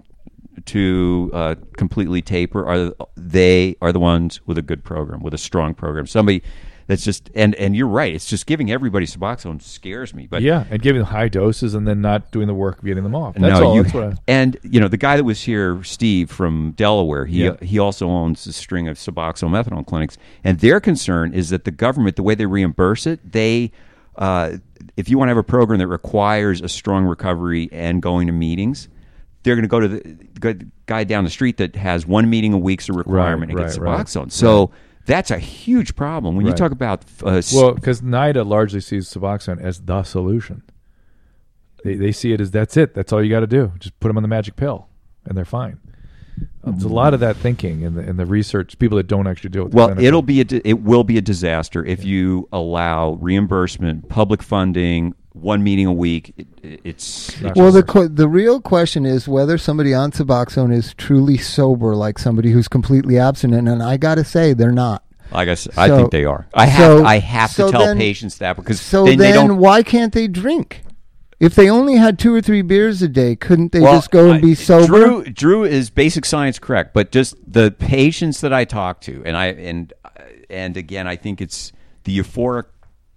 to uh, completely taper are they are the ones with a good program, with a strong program. Somebody that's just and and you're right. It's just giving everybody Suboxone scares me. But Yeah, and giving them high doses and then not doing the work of getting them off. That's no, all. you That's what I, and you know the guy that was here, Steve from Delaware. He Yeah. he also owns a string of Suboxone methadone clinics, and their concern is that the government, the way they reimburse it, they uh, if you want to have a program that requires a strong recovery and going to meetings, they're going to go to the, the guy down the street that has one meeting a week's a requirement Right, and get right, right. Suboxone. So that's a huge problem when you Right. talk about uh, s- well, because NIDA largely sees Suboxone as the solution. They they see it as that's it. That's all you got to do. Just put them on the magic pill, and they're fine. Uh, There's a lot of that thinking in the in the research. People that don't actually do it. with the Well, clinical. it'll be a, di- it will be a disaster if you allow reimbursement, public funding one meeting a week. It, it's, it's well, the qu- the real question is whether somebody on Suboxone is truly sober, like somebody who's completely abstinent. And I got to say, they're not. I guess I So- think they are. I have so- I have so to tell then- patients that because So then they then, don't. why can't they drink? If they only had two or three beers a day, couldn't they Well, just go and I- be sober? Drew, Drew is basic science correct, but just the patients that I talk to, and I and and again, I think it's the euphoric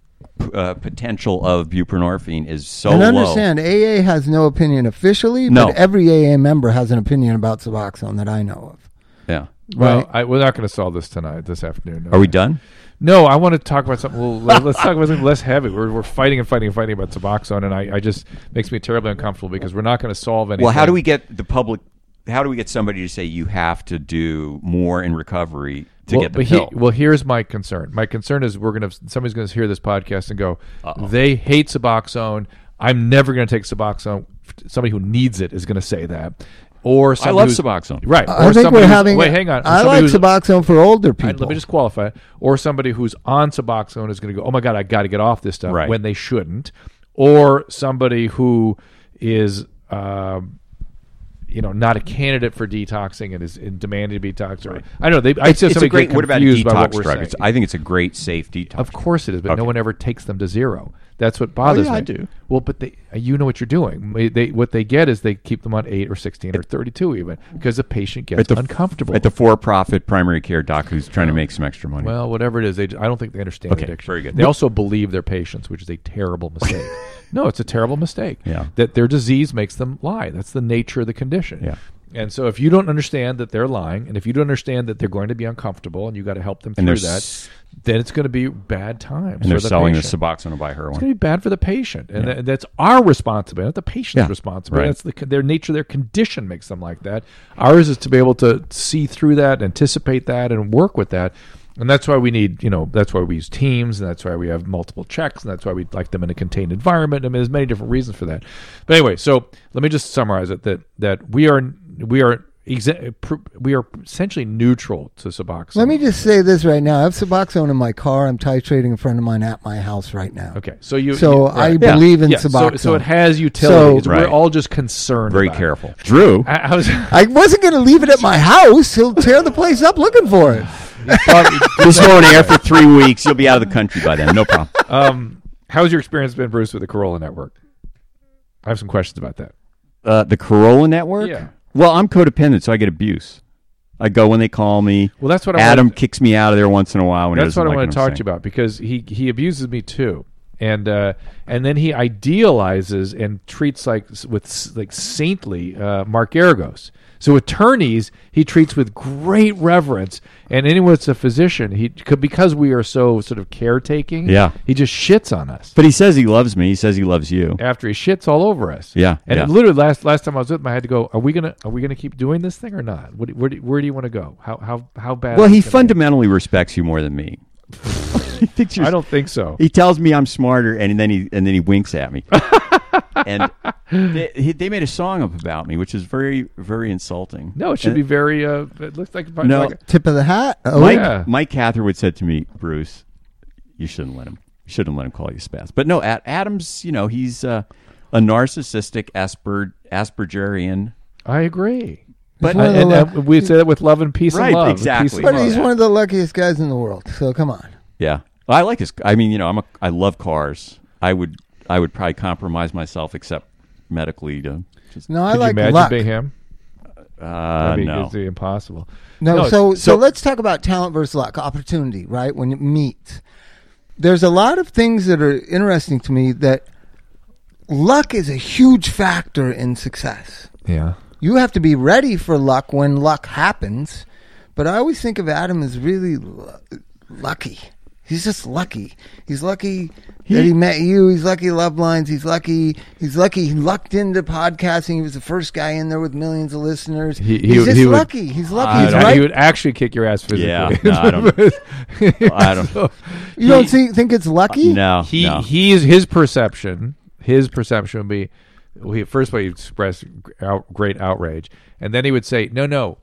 uh, potential of buprenorphine is so and low. understand, A A has no opinion officially, No. but every A A member has an opinion about Suboxone that I know of. Yeah. Well, Right. I, we're not going to solve this tonight, this afternoon. Are we done? No, I want to talk about something. Well, let- let's talk about something less heavy. We're, we're fighting and fighting and fighting about Suboxone, and I, I just makes me terribly uncomfortable because we're not going to solve anything. Well, how do we get the public? How do we get somebody to say you have to do more in recovery to well, get the but pill? He, well, here's my concern. My concern is we're going to somebody's going to hear this podcast and go, they hate Suboxone. I'm never going to take Suboxone. Somebody who needs it is going to say that. Or I somebody love who's- Suboxone. Right. I or think somebody we're who's- having. Wait, hang on. I Somebody like who's- Suboxone for older I- people. let me just qualify it. Or somebody who's on Suboxone is going to go, oh my God, I got to get off this stuff Right. when they shouldn't. Or somebody who is, um, you know, not a candidate for detoxing and is in demanding to be detoxed. Or, I don't know. They, I see It's a somebody great. get What about a confused by what detox we're drug? saying. It's, I think it's a great safe detox. Of course it is, but no Okay. one ever takes them to zero. That's what bothers yeah, me. I do. Well, but they, you know what you're doing. They, they, what they get is they keep them on eight or sixteen or thirty-two even because the patient gets At the- uncomfortable. At the for-profit primary care doc who's trying to make some extra money. Well, whatever it is, they, I don't think they understand Okay, addiction. very good. They also believe their patients, which is a terrible mistake. No, it's a terrible mistake. Yeah. That their disease makes them lie. That's the nature of the condition. Yeah. And so if you don't understand that they're lying, and if you don't understand that they're going to be uncomfortable, and you got to help them And through they're that, s- then it's going to be bad times. and they're for the selling the patient. Suboxone to buy It's going heroin. to be bad for the patient, and Yeah. that, that's our responsibility, not the patient's Yeah, responsibility. right. That's the their nature, their condition makes them like that. Ours is to be able to see through that, anticipate that, and work with that. And that's why we need, you know, that's why we use teams, and that's why we have multiple checks, and that's why we like them in a contained environment. I mean, there's many different reasons for that. But anyway, so let me just summarize it: that that we are we are. Exa- pr- we are essentially neutral to Suboxone. Let me just say this right now. I have Suboxone in my car. I'm titrating a friend of mine at my house right now. Okay, so you. So you, I right. believe in Yeah, so, Suboxone. so it has utility. So- We're Right. all just concerned. Very about it. careful. Drew. I, I was. I wasn't going to leave it at my house. He'll tear the place up looking for it. This going air for three weeks. You'll be out of the country by then. No problem. um, how's your experience been, Bruce, with the Corolla Network? I have some questions about that. Uh, the Corolla Network? Yeah. Well, I'm codependent, so I get abuse. I go when they call me. Well, that's what I Adam wanted- kicks me out of there once in a while. When he That's what doesn't I like want what to I'm talk to saying. you about because he he abuses me too, and uh, and then he idealizes and treats like with like saintly uh, Mark Geragos. So attorneys he treats with great reverence, and anyone that's a physician, he could because we are so sort of caretaking. Yeah. he just shits on us. But he says he loves me. He says he loves you. After he shits all over us. Yeah, and yeah. it literally last last time I was with him, I had to go. Are we gonna Are we gonna keep doing this thing or not? What, do- where do, Where do you want to go? How how how bad? Well, is he it gonna be? fundamentally respects you more than me. he thinks you're I don't think so. He tells me I'm smarter, and then he and then he winks at me. and they, he, they made a song up about me, which is very very insulting. No, it should And be very. Uh, it looks like No. like a- Tip of the hat. Oh, Mike yeah. Mike Catherwood said to me, Bruce, you shouldn't let him. You shouldn't let him call you spaz. But no, Ad, Adams, you know, he's uh, a narcissistic Asper, Aspergerian. I agree. But one of And, the and, lu- uh, we say that with love and peace Right, and love. exactly. Peace and But love. he's one of the luckiest guys in the world. So come on. yeah, I like his. I mean, you know, I'm a. I love cars. I would. I would probably compromise myself, except medically, to just. No, I Could like you imagine luck. being him? Uh, That'd be, no. it'd be impossible. No, No, so, so so- let's talk about talent versus luck, opportunity, right? When it meets, there's a lot of things that are interesting to me. That luck is a huge factor in success. Yeah. You have to be ready for luck when luck happens. But I always think of Adam as really lu- lucky. He's just lucky. He's lucky that he met you. He's lucky Love Lines. He's lucky. He's lucky he lucked into podcasting. He was the first guy in there with millions of listeners. He- he- he's just he would- lucky. He's lucky. I He's don't- right. He would actually kick your ass physically. Yeah, no, I don't- I don't- So, You don't see, think it's lucky? No, he no. he is his perception. His perception would be, well, he, first of all, he expressed out, great outrage, and then he would say, "No, no,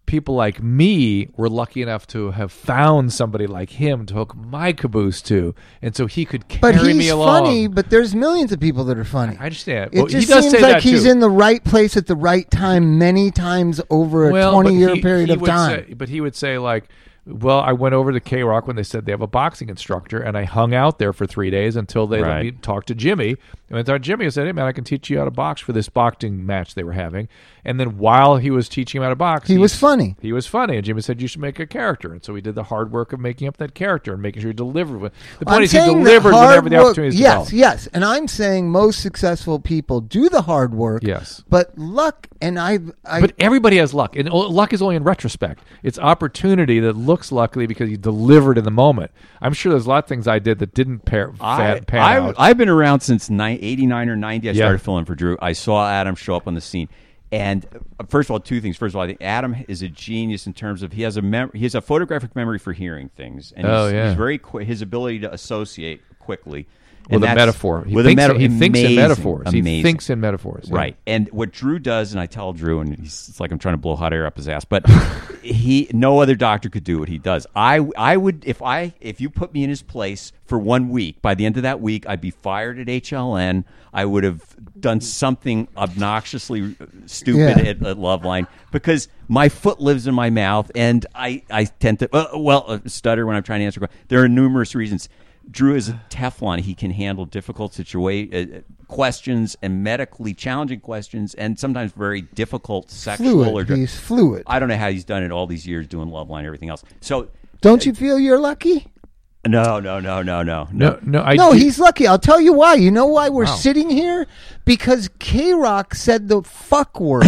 people like me were lucky enough to have found somebody like him to hook my caboose to, and so he could carry But he's me along. funny, but there's millions of people that are funny. I understand. It Well, just he does seems say like that he's too. in the right place at the right time many times over a Well, but twenty-year he- period he of would time. say- but he would say like, well, I went over to K-Rock when they said they have a boxing instructor, and I hung out there for three days until they let Right. me talk to Jimmy. And I talked to Jimmy, I said, hey, man, I can teach you how to box for this boxing match they were having. And then while he was teaching him how to box, He was funny. He was funny. And Jimmy said, you should make a character. And so he did the hard work of making up that character and making sure he delivered. When, the point I'm is he saying that delivered hard whenever the work- opportunity is Yes, developed. yes. And I'm saying most successful people do the hard work. Yes. But luck, and I... I But everybody has luck, and o- luck is only in retrospect. It's opportunity that looks lucky because you delivered in the moment. I'm sure there's a lot of things I did that didn't pair, I, fan, pan I, out. I've been around since ni- eighty-nine or ninety. I Yeah. started filling for Drew. I saw Adam show up on the scene. And uh, first of all, two things. First of all, I think Adam is a genius in terms of he has a mem- he has a photographic memory for hearing things, and Oh, he's, yeah. he's very quick. His ability to associate quickly with and a that's- metaphor. He with thinks, a meta- he thinks in amazing, metaphors. Amazing. He thinks in metaphors. yeah. Right. And what Drew does, and I tell Drew, and he's, it's like I'm trying to blow hot air up his ass, but he, no other doctor could do what he does. I, I would, if I, if you put me in his place for one week, by the end of that week, I'd be fired at H L N. I would have done something obnoxiously stupid Yeah. at, at Loveline because my foot lives in my mouth, and I, I tend to, uh, well, uh, stutter when I'm trying to answer. a question. There are numerous reasons. Drew is a Teflon. He can handle difficult situa- uh, questions and medically challenging questions, and sometimes very difficult sexual fluid. or. He's fluid. I don't know how he's done it all these years doing Loveline and everything else. So Don't you feel you're lucky? no, no, no, no, no, No, no, I No, do- he's lucky. I'll tell you why. You know why we're Wow. sitting here? Because K-Rock said the fuck word.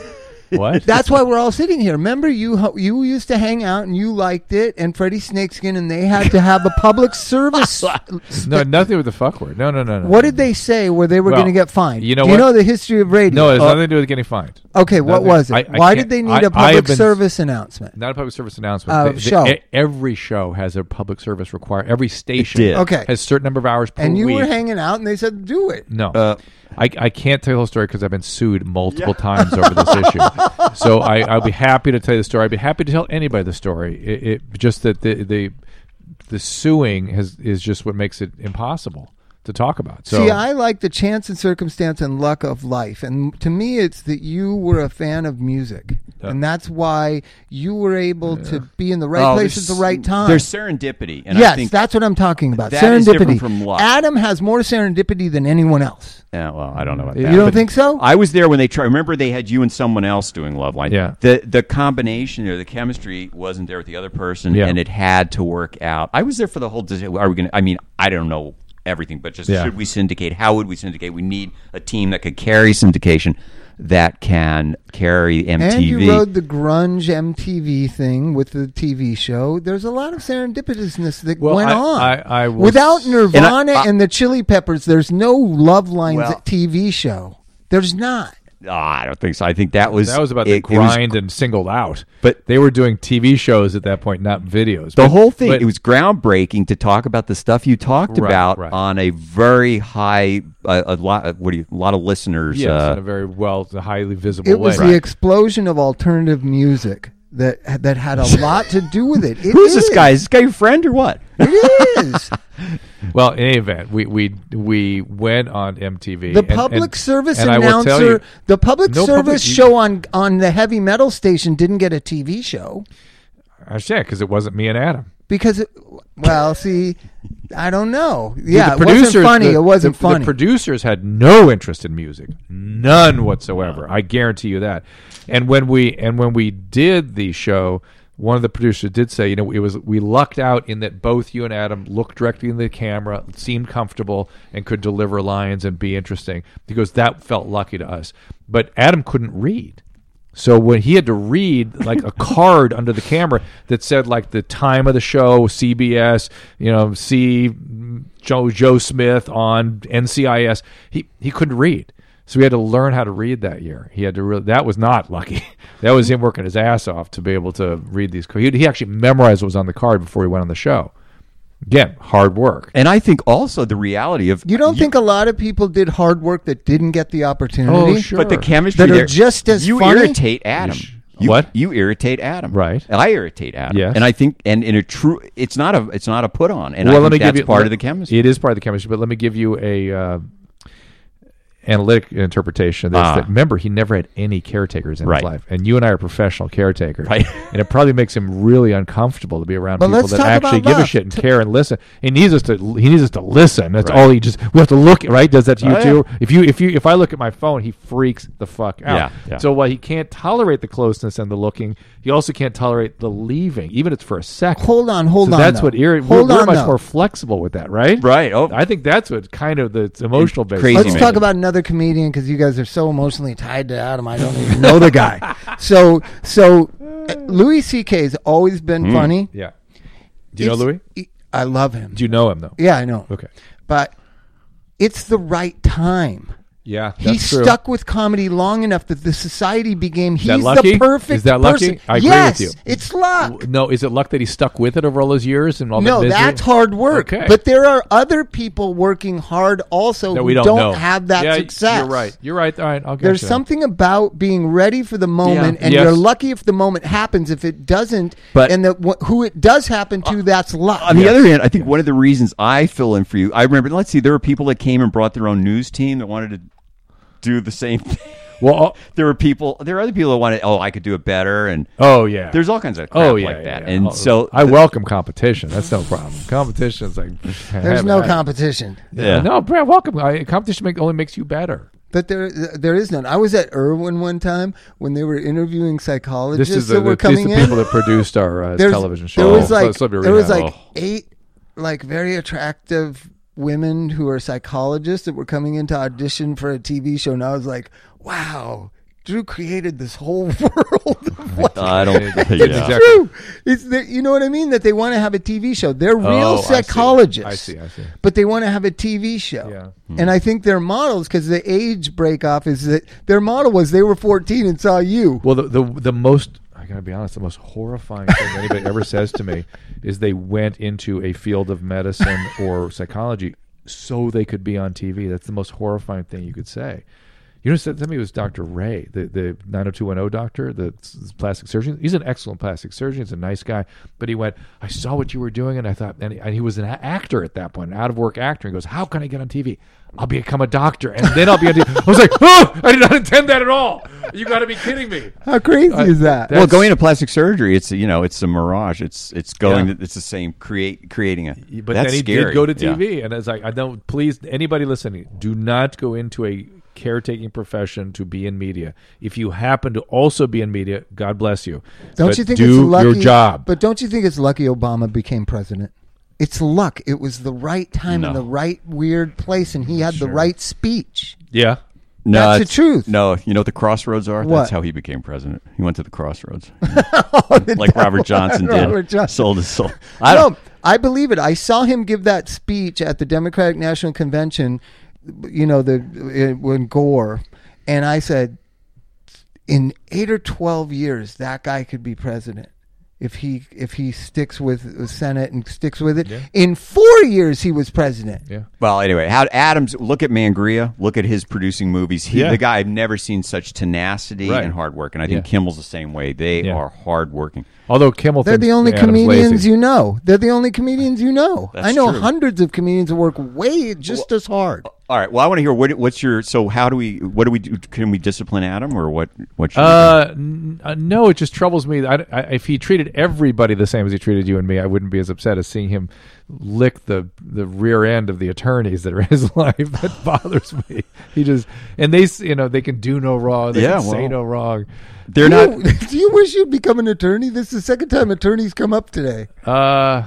what? That's why we're all sitting here. Remember, you you used to hang out and you liked it, and Freddie Snakeskin, and they had to have a public service. no, nothing with the fuck word. No, no, no, no. What did they say where they were Well, going to get fined? you know Do you what? know the history of radio? No, it has Uh, nothing to do with getting fined. Okay, what Nothing- was it? I- I Why can't- did they need I- a I have public been- service announcement? Not a public service announcement. Uh, The- the- show. e- every show has a public service require. Every station did. Okay. has a certain number of hours per And you week. were hanging out, and they said, "Do it." No, Uh, I, I can't tell you the whole story because I've been sued multiple times over this issue. So I, I'll be happy to tell you the story. I'd be happy to tell anybody the story. It, it just that the the the suing has is just what makes it impossible to talk about. So See, I like the chance and circumstance and luck of life. And to me, it's that you were a fan of music. Yeah. And that's why you were able to be in the right Oh, place at there's- the right time. There's serendipity, and yes, I think that's what I'm talking about. that serendipity. is different from luck. Adam has more serendipity than anyone else. Yeah, well, I don't know about You that. You don't but think so? I was there when they tried. Remember, they had you and someone else doing Loveline. Yeah. The the combination or the chemistry wasn't there with the other person, Yeah. and it had to work out. I was there for the whole. desi- Are we going to? I mean, I don't know everything, but just Yeah. should we syndicate? How would we syndicate? We need a team that could carry syndication, that can carry M T V. And you rode the grunge M T V thing with the T V show. There's a lot of serendipitousness that Well, went I- on. I- I was- Without Nirvana I- I- and the Chili Peppers, there's no Love Lines Well- T V show. There's not. Oh, I don't think so. I think that was that was about the it- it was- grind and singled out. But- they were doing T V shows at that point, not videos. The But- whole thing, but- it was groundbreaking to talk about the stuff you talked Right, about right. on a very high, uh, a lot. What do you? A lot of listeners. yes, uh, in a very well, highly visible It was way. the explosion of alternative music that that had a lot to do with it. It who's this is. guy? Is this guy your friend or what? It is. Well, in any event, we we we went on M T V. The and- public and- service and I will tell announcer, you, the public no service public- you- show on on the heavy metal station didn't get a T V show I understand because it wasn't me and Adam. because, it, well, see, I don't know. Yeah, The it wasn't producers- funny. the- it wasn't the, funny. The producers had no interest in music, none whatsoever. I guarantee you that. And when we and when we did the show, one of the producers did say, you know, it was we lucked out in that both you and Adam looked directly in the camera, seemed comfortable, and could deliver lines and be interesting. He goes, that felt lucky to us. But Adam couldn't read. So when he had to read like a card under the camera that said like the time of the show, C B S, you know, see Joe Joe Smith on N C I S, he he couldn't read. So he had to learn how to read that year. He had to really, that was not lucky. That was him working his ass off to be able to read these. He, he actually memorized what was on the card before he went on the show. Again, hard work. And I think also the reality of you don't think a lot of people did hard work that didn't get the opportunity? Oh, sure. but the chemistry That are there, just as you funny? irritate Adam. You, What? You irritate Adam. Right. I irritate Adam. Yes. And I think, and in a true, it's not a, it's not a put on. And well, I let think me that's give you part let- of the chemistry. It is part of the chemistry, but let me give you a uh, analytic interpretation of this. Ah. That remember, he never had any caretakers in Right. his life, and you and I are professional caretakers, Right. and it probably makes him really uncomfortable to be around But people let's that talk actually about give a love. shit and care and listen. He needs us to. He needs us to listen. That's Right. all he just. We have to look. Right? Does that to you Oh, too? yeah. If you if you if I look at my phone, he freaks the fuck out. Yeah, yeah. So while he can't tolerate the closeness and the looking, he also can't tolerate the leaving, even if it's for a second. Hold on, hold So on. that's though. what irri- Hold we're, we're on, much though. more flexible with that, right? Right. Oh, I think that's what kind of the it's emotional base. crazy Let's man. talk about another comedian because you guys are so emotionally tied to Adam. I don't even know the guy. So, so uh, Louis C K has always been Hmm. funny. Yeah. Do you know It's- Louis? he- I love him. Do you know him though? Yeah, I know. Okay. But it's the right time. Yeah, He that's true. stuck with comedy long enough that the society became. that He's lucky? the perfect. Is that lucky? person. I agree yes, with you. it's luck. No, is it luck that he stuck with it over all those years and all No, that misery? that's hard work. Okay. But there are other people working hard also that who we don't, don't know. have that yeah, success. You're right. You're right. All right, I'll get There's you that. something about being ready for the moment, Yeah. and Yes. you're lucky if the moment happens. If it doesn't, But- and the, wh- who it does happen to, that's luck. On the other hand, I think one of the reasons I fill in for you, I remember, let's see, there were people that came and brought their own news team that wanted to do the same thing. Well, There were people, there are other people that wanted, oh, I could do it better. And oh yeah. there's all kinds of crap oh yeah, like yeah, that. yeah. And Oh, so I welcome competition. That's no problem. Competition's like There's no competition, Yeah. No, Brad, welcome. I, competition make, only makes you better. but there there is none. I was at Irwin one time when they were interviewing psychologists This is that the, were the, these coming are the in. people that produced our uh, There's- television show. There was So- like Celebrity there was Rehab. like eight like very attractive women who are psychologists that were coming in to audition for a T V show, and I was like, wow. Drew created this whole world. Of what I don't, It's yeah. exactly- true. It's the, you know what I mean? That they want to have a T V show. They're real Oh, I see. psychologists. I see, I see. But they want to have a T V show. Yeah. And I think their models, because the age break off is that their model was they were fourteen and saw you. Well, the, the the most I gotta be honest, the most horrifying thing anybody ever says to me is they went into a field of medicine or psychology so they could be on T V. That's the most horrifying thing you could say. You know, said to me was Doctor Ray, the the nine oh two one oh doctor, the s- plastic surgeon. He's an excellent plastic surgeon. He's a nice guy. But he went, I saw what you were doing, and I thought, and he, and he was an a- actor at that point, an out of work actor. He goes, how can I get on T V? I'll become a doctor, and then I'll be on T V. I was like, oh, I did not intend that at all. You got to be kidding me. How crazy Uh, is that? that- Well, That's- going into plastic surgery, it's a, you know, it's a mirage. It's it's going. Yeah. It's the same create creating a. But that's then he scary. did go to Yeah. T V, and it's like, I don't. Please, anybody listening, do not go into a caretaking profession to be in media. If you happen to also be in media, God bless you. Don't But you think do it's lucky? your job? But don't you think it's lucky Obama became president? It's luck. It was the right time and No. the right weird place, and he had the right speech. yeah, No, That's the it's- truth. No, you know what the crossroads are? What? That's how he became president. He went to the crossroads, like Robert Johnson did. Robert Johnson. Sold his soul. I don't. No, I believe it. I saw him give that speech at the Democratic National Convention, you know, the uh, when Gore, and I said, in eight or twelve years, that guy could be president if he if he sticks with the Senate and sticks with it. Yeah. In four years, he was president. yeah. Well, anyway, how Adams? Look at Mangria. Look at his producing movies. He, Yeah. the guy, I've never seen such tenacity Right. and hard work. And I think Yeah. Kimmel's the same way. They Yeah. are hard working. Although Kimmel, They're thinks the only Adam's comedians lazy. you know. They're the only comedians you know. That's I know true. hundreds of comedians that work way just as hard. All right. Well, I want to hear what, what's your. So, how do we? What do we do? Can we discipline Adam, or what? What? Should Uh, n- uh, no, it just troubles me. I, I, if he treated everybody the same as he treated you and me, I wouldn't be as upset as seeing him lick the the rear end of the attorneys that are in his life. That bothers me. He just and they, s- you know, they can do no wrong. They Yeah, can say well, no wrong. They're do not. You, do you wish you'd become an attorney? This is the second time attorneys come up today. Uh,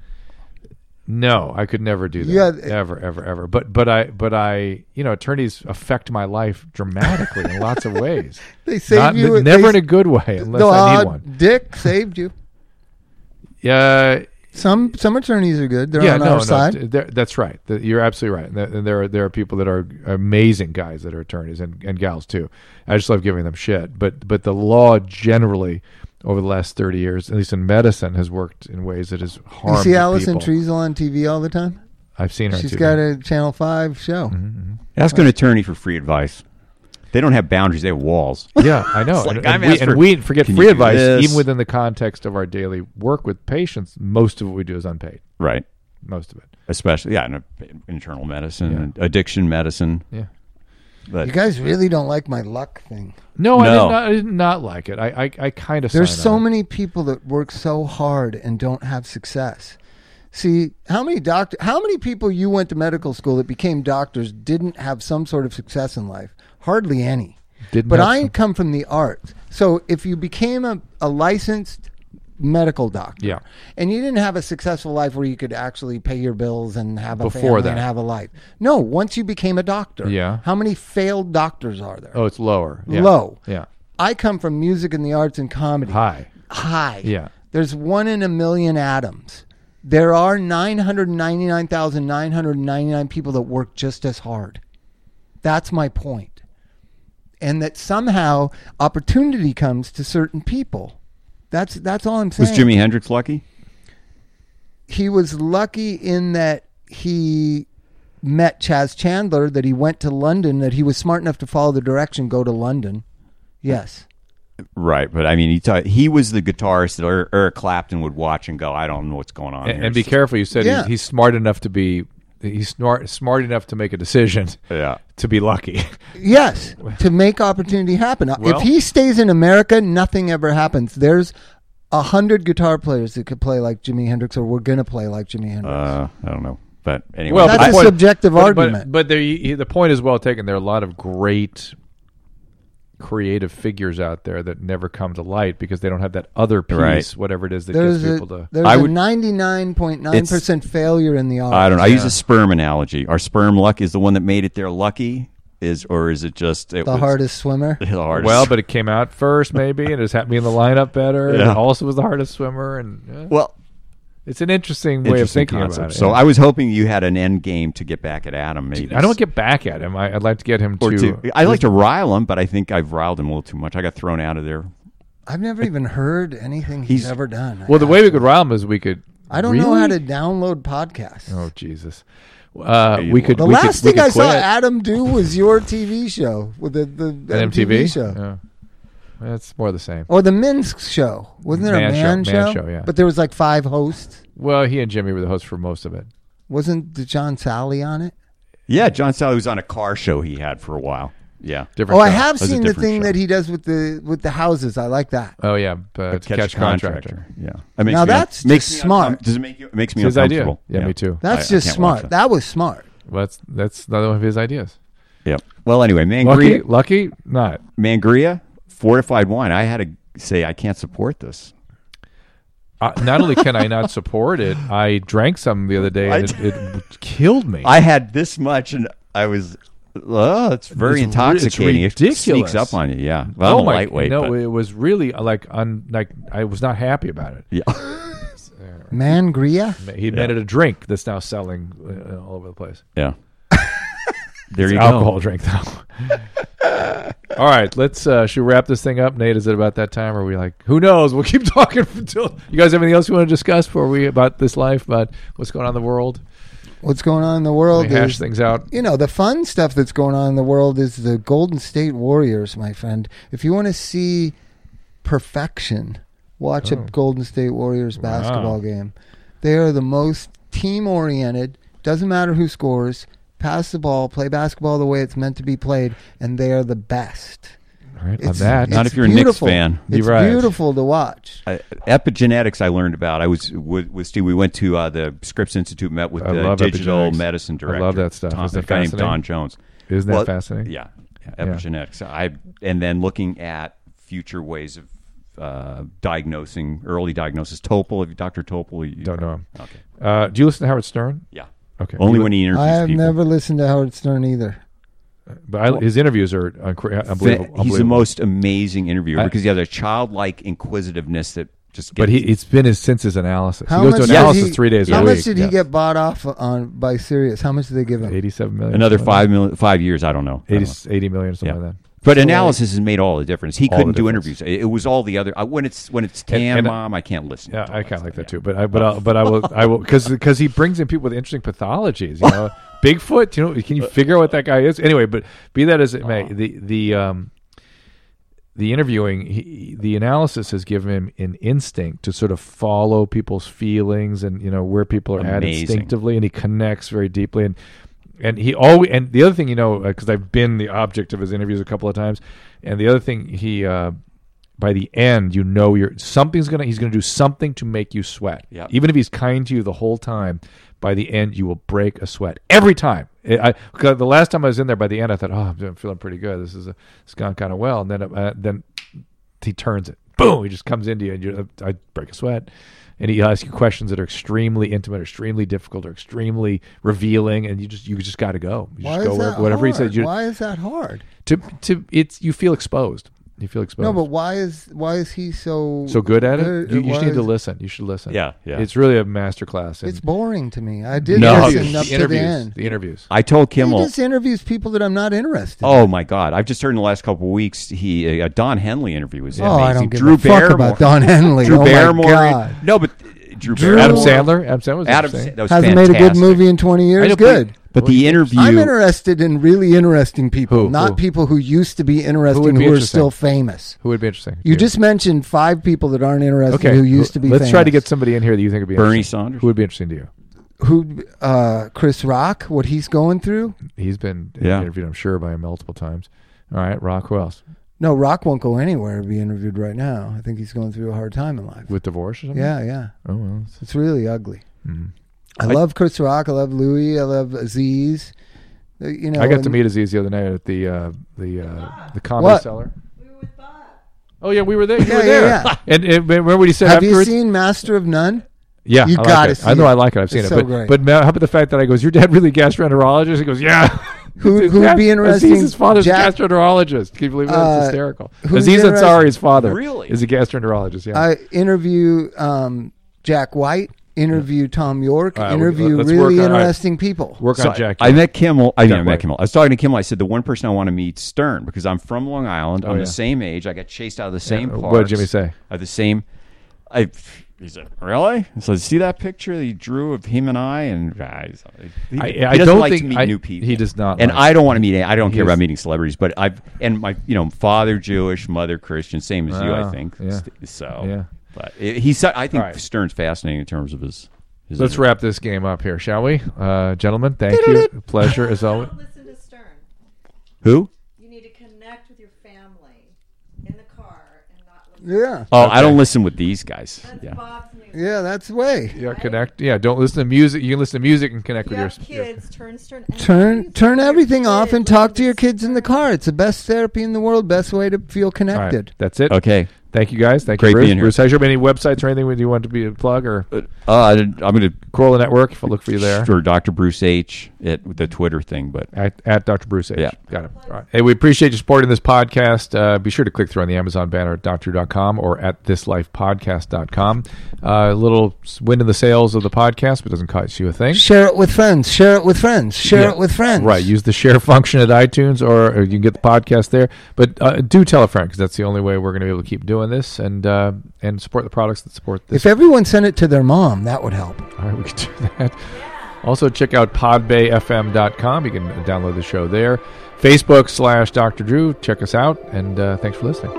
no, I could never do that. Yeah. ever, ever, ever. But but I but I, you know, attorneys affect my life dramatically in lots of ways. They save Not, you. never they, in a good way unless no, I uh, need one. Dick saved you. Yeah. Some some attorneys are good. They're yeah, on no, our no, side. th- there- that's right. Th- You're absolutely right. And th- and there are there are people that are amazing guys that are attorneys and, and gals too. I just love giving them shit. But but the law generally over the last thirty years, at least in medicine, has worked in ways that has harmed You see Allison people. Treasel on T V all the time? I've seen her. on She's T V. got a Channel five show. Mm-hmm. Ask an attorney for free advice. They don't have boundaries; they have walls. Yeah, I know. like, and, I'm and, we, asked for- and we forget can free you do advice, this? even within the context of our daily work with patients. Most of what we do is unpaid. Right. Most of it. Especially, yeah, in internal medicine, Yeah. and addiction medicine. Yeah. But You guys really don't like my luck thing. No, I, did No. not, I did not like it. I, I, I kind of. There's so many people that work so hard and don't have success. See, how many doctor, how many people you went to medical school that became doctors didn't have some sort of success in life? Hardly any. Didn't but have I some- come from the arts. So if you became a, a licensed medical doctor, Yeah. and you didn't have a successful life where you could actually pay your bills and have a Before family that. and have a life. No, once you became a doctor. Yeah. How many failed doctors are there? Oh, it's lower. Yeah. Low. Yeah. I come from music and the arts and comedy. High. High. Yeah. There's one in a million atoms. There are nine hundred ninety-nine thousand nine hundred ninety-nine people that work just as hard. That's my point. And that somehow opportunity comes to certain people. That's that's all I'm saying. was Jimi Hendrix lucky? He was lucky in that he met Chaz Chandler, that he went to London, that he was smart enough to follow the direction, go to London. Yes. Right, but I mean, he ta- he was the guitarist that Er- Eric Clapton would watch and go, I don't know what's going on And, here. and be careful. You said Yeah. he's, he's smart enough to be. He's smart, smart enough to make a decision. Yeah. To be lucky. Yes, to make opportunity happen. Well- if he stays in America, nothing ever happens. There's a hundred guitar players that could play like Jimi Hendrix, or we're going to play like Jimi Hendrix. Uh, I don't know. But anyway. Well, That's but a the point- subjective but, argument. But, but there, you- the point is well taken. There are a lot of great creative figures out there that never come to light because they don't have that other piece, Right. whatever it is that there's gets a, people to. there's I a would- ninety-nine point nine percent failure in the arts. I don't know. I use Yeah. a sperm analogy. Our sperm luck is the one that made it there lucky, is or is it just it The was hardest swimmer. the hardest? Well, but it came out first, maybe, and it just happened to be in the lineup better. And Yeah. it also was the hardest swimmer, and yeah. well, it's an interesting way of interesting thinking concept. about it. So yeah. I was hoping you had an end game to get back at Adam. Maybe I don't get back at him. I, I'd like to get him or to. to. I like to rile him, but I think I've riled him a little too much. I got thrown out of there. I've never even heard anything he's, He's- ever done. Well, the way we could rile him is we could. I don't really? know how to download podcasts. Oh Jesus! Uh, You we could. The we last could, we thing I could saw quit. Adam do was your T V show with the, the An M T V M T V show. Yeah. That's more the same. Or the men's show. Wasn't there Man a show, man man show? show, yeah. But there was like five hosts. Well, he and Jimmy were the hosts for most of it. Wasn't the John Sally on it? Yeah, John Sally was on a car show he had for a while. Yeah, Different. Oh, I show. have That was a seen the different thing show. that he does with the with the houses. I like that. Oh yeah, but catch, catch, contractor. Yeah, that makes Now me that's un- makes just me smart. uncom- Does it make you? It makes me It's his idea. uncomfortable. Yeah, me too. That's I- I just can't watch smart. that. That was smart. Well, that's that's another one of his ideas. Yep. Well, anyway, Lucky, Mangria, lucky, not. Mangria fortified wine. I had to say I can't support this. Uh, not only can I not support it, I drank some the other day and I it, it killed me. I had this much, and I was. Oh, it's very It's ri- it's intoxicating. It ridiculous. sneaks up on you. Yeah. Well, oh I'm a my! lightweight. no, but- it was really uh, like un, like I was not happy about it. yeah. Mangria? He made it a drink that's now selling uh, all over the place. Yeah. There It's you an alcohol go. drink though. All right, let's uh, should we wrap this thing up, Nate? Is it about that time, or are we like, who knows? We'll keep talking until you guys have anything else you want to discuss before we about this life, about what's going on in the world? What's going on in the world We hash is, things out. you know, the fun stuff that's going on in the world is the Golden State Warriors, my friend. If you want to see perfection, watch a Oh. Golden State Warriors Wow. basketball game. They are the most team-oriented, doesn't matter who scores, pass the ball, play basketball the way it's meant to be played, and they are the best. All right, on It's, that. Not it's if you're a Knicks beautiful. fan. It's You're right. beautiful to watch. Uh, epigenetics I learned about. I was with, with Steve. We went to uh, the Scripps Institute, met with I the love digital epigenetics. medicine I director. love that stuff. Tom, Isn't a that guy named fascinating? Don Jones. Isn't that Well, fascinating? Yeah, yeah, epigenetics. I and then looking at future ways of uh, diagnosing, early diagnosis. Topol, Doctor Topol. You Don't know him. Okay. Uh, do you listen to Howard Stern? Yeah. Okay. Only You when li- he interviews I have people. never listened to Howard Stern either. But I, his interviews are uncre- Fa- unbelievable. He's the unbelievable. most amazing interviewer I- because he has a childlike inquisitiveness that just. Gets, But he, it's been his since his analysis. How he goes much to did analysis he- three days How a much week. did he Yes. get bought off on by Sirius? How much did they give him? eighty-seven million. another something like five million, five years. I don't know. I that. don't know. eighty, eighty million, something Yeah. like that. But So, analysis has made all the difference. He All couldn't the do difference. interviews. It, it was all the other uh, when it's when it's And- Tan and- Mom. I can't listen. Yeah, to all I kind of stuff. like that Yeah. too. But I, but I, but I will, I will, because because he brings in people with interesting pathologies. You know, Bigfoot? Do you know? Can you figure out what that guy is? Anyway, but be that as it may, the the um, the interviewing, he, the analysis has given him an instinct to sort of follow people's feelings and you know where people are Amazing. at instinctively, and he connects very deeply. And and he always and the other thing, you know, because I've been the object of his interviews a couple of times, and the other thing he. Uh, By the end, you know you're something's gonna. He's gonna do something to make you sweat. Yep. Even if he's kind to you the whole time, by the end you will break a sweat every time. It, I cause the last time I was in there, by the end I thought, oh, I'm feeling pretty good. This is a, it's gone kind of well. And then uh, then he turns it. Boom! He just comes into you, and you I break a sweat. And he asks you questions that are extremely intimate, or extremely difficult, or extremely revealing, and you just you just got to go. You Why just go is where, that whatever hard? he says. You, Why is that hard? To to it's you feel exposed. You feel exposed. No, but why is why is he so so good at it? good? You, you Why just need to is- listen. You should listen. Yeah, yeah. It's really a master class. It's boring to me. I did No. listen the up to the interviews. end. The interviews. I told He Kimmel. just interviews people that I'm not interested. Oh my God! I've just heard in the last couple of weeks he a Don Henley interview was Oh, amazing. I don't give Drew a fuck Barrymore, about Don Henley. Drew oh Barrymore. my God. No, but uh, Drew, Drew- Adam Barrymore. Sandler. Adam Sandler was Adam interesting. Sa- that was Hasn't made a good fantastic. movie in twenty years. I know, Good. but- But the interview. I'm interested in really interesting people, Who? not Who? people who used to be interesting would who, be are interesting? still famous. Who would be interesting? You just mentioned five people that aren't interesting okay. who used to be Let's famous. try to get somebody in here that you think would be Bernie interesting. Sanders. Who would be interesting to you? Who, uh, Chris Rock, what he's going through? He's been Yeah. interviewed, I'm sure, by him multiple times. All right, Rock. Who else? No, Rock won't go anywhere to be interviewed right now. I think he's going through a hard time in life. With divorce or something? Yeah, yeah. Oh well. it's- It's really ugly. mm. I, I- love Chris Rock. I love Louis. I love Aziz. Uh, You know, I got and- to meet Aziz the other night at the uh, the uh, the comedy What? cellar. Oh yeah, we were there. You Yeah, were yeah, there. yeah. And, and remember what he said Have you afterwards? seen Master of None? Yeah, You I like gotta it. see I know it. I like it. I've seen It's it. so but great. but man, how about the fact that I goes, your dad really a gastroenterologist? He goes, yeah. Who- who would be interesting? Aziz's father's Jack- a gastroenterologist. Can you believe that? Uh, It's hysterical. who's Aziz interesting- Ansari's father Really? is a gastroenterologist. Yeah. I interview um, Jack White, interview Tom York, All right, interview let's really work on- interesting people. Work So on Jack. I met Kimmel. I mean, Jack I met White. Kimmel. I was talking to Kimmel. I said the one person I want to meet Stern because I'm from Long Island. Oh, I'm yeah. the same age. I got chased out of the same Yeah. parks. What did Jimmy say? I have the same. I. He said, "Really?" So see that picture that he drew of him and I, and uh, he's- he, I- he I doesn't don't like think- to meet I- new people. he does not and like- I don't want to meet. I don't He care is- about meeting celebrities, but I've and my you know father Jewish, mother Christian, same as you, I Wow, think. yeah. So, Yeah. but it, he's. I think All right. Stern's fascinating in terms of his. his Let's wrap this game up here, shall we? Uh, gentlemen, thank you. Pleasure as always. Don't listen to Stern. Who? You need to connect with your family in the car and not listen. Yeah, Oh, Okay. I don't listen with these guys. That's Yeah. Bob's music. yeah, that's the way. Yeah, connect. Yeah, don't listen to music. You can listen to music and connect You with have your. kids, turn Stern. and Turn always turn your everything off kids and talk listen to your kids in the Stern. car. It's the best therapy in the world. Best way to feel All right, connected. that's it. Okay. Thank you guys. Thank Great you, Bruce. being here. Bruce, has there been any websites or anything you want to be a plug or Uh, I'm going to Corolla Network? If I look for you there. for Doctor Bruce H at the Twitter thing, but At, at Doctor Bruce H. Yeah. Got it. All right. Hey, we appreciate you supporting this podcast. Uh, be sure to click through on the Amazon banner at doctor dot com or at this life podcast dot com. Uh, a little wind in the sails of the podcast, but doesn't cost you a thing. Share it with friends. Share it with friends. Share Yeah. it with friends. Right. Use the share function at iTunes, or, or you can get the podcast there. But uh, do tell a friend, because that's the only way we're going to be able to keep doing this and uh, and support the products that support this. If everyone sent it to their mom, that would help. All right, we can do that. Also, check out podbay f m dot com. You can download the show there. Facebook slash Doctor Drew. Check us out, and uh, thanks for listening.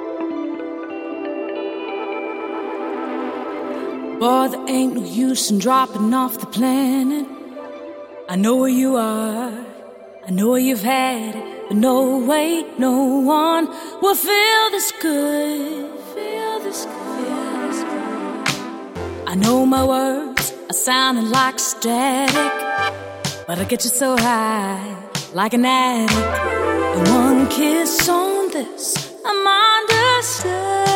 Boy, there ain't no use in dropping off the planet. I know where you are, I know where you've had it, but no way, no one will feel this good. Feel this good. Feel this good. I know my words are sounding like static, but I get you so high, like an addict. And one kiss on this, I'm understood.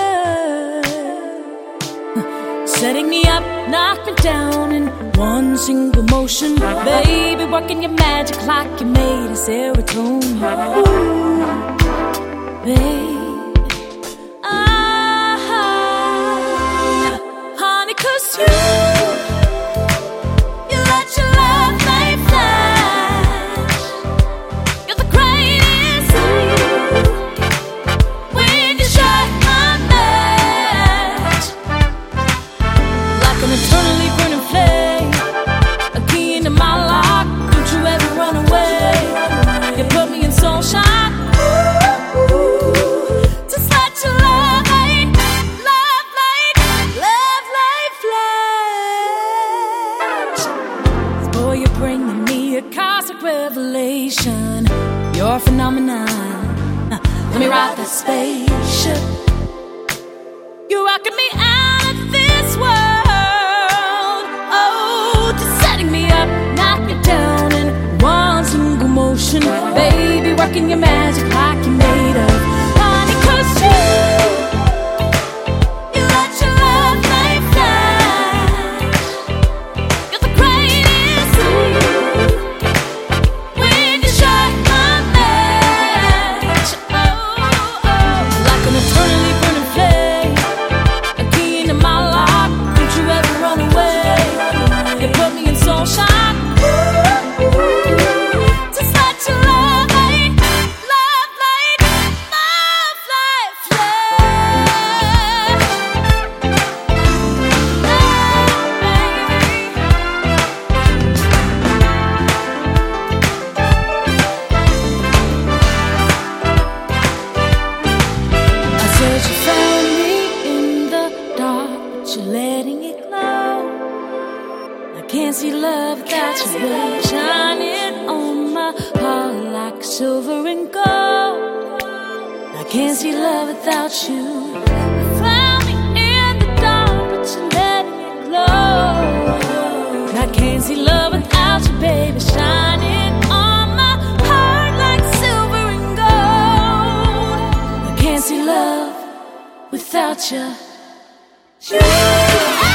Setting me up, knock me down in one single motion. Baby, working your magic like you made a serotonin. Ooh, babe. Ah, honey, 'cause you, you let your love flame flash. You're the greatest thing when you shut my match. Like an eternally burning flame, a key into my lock. Don't you ever run away. ride that spaceship. You're rocking me out of this world. Oh, just setting me up, knock me down in one single motion. Baby, working your magic like you're made of honey. 'Cause you, you let your love light flash. You're the greatest. When you shine my match. Oh, oh, like an eternally burning flame. A key into my lock. Don't you ever run away. You put me in soul shock. Just let your love light, love light, love light flash. I said you found me in the dark, but you're letting it glow. I can't see love without you, babe. Shining on my heart like silver and gold. I can't see love without you. You found me in the dark, but you're letting it glow. I can't see love without you, baby. Shining on my heart like silver and gold. I can't see love without you. You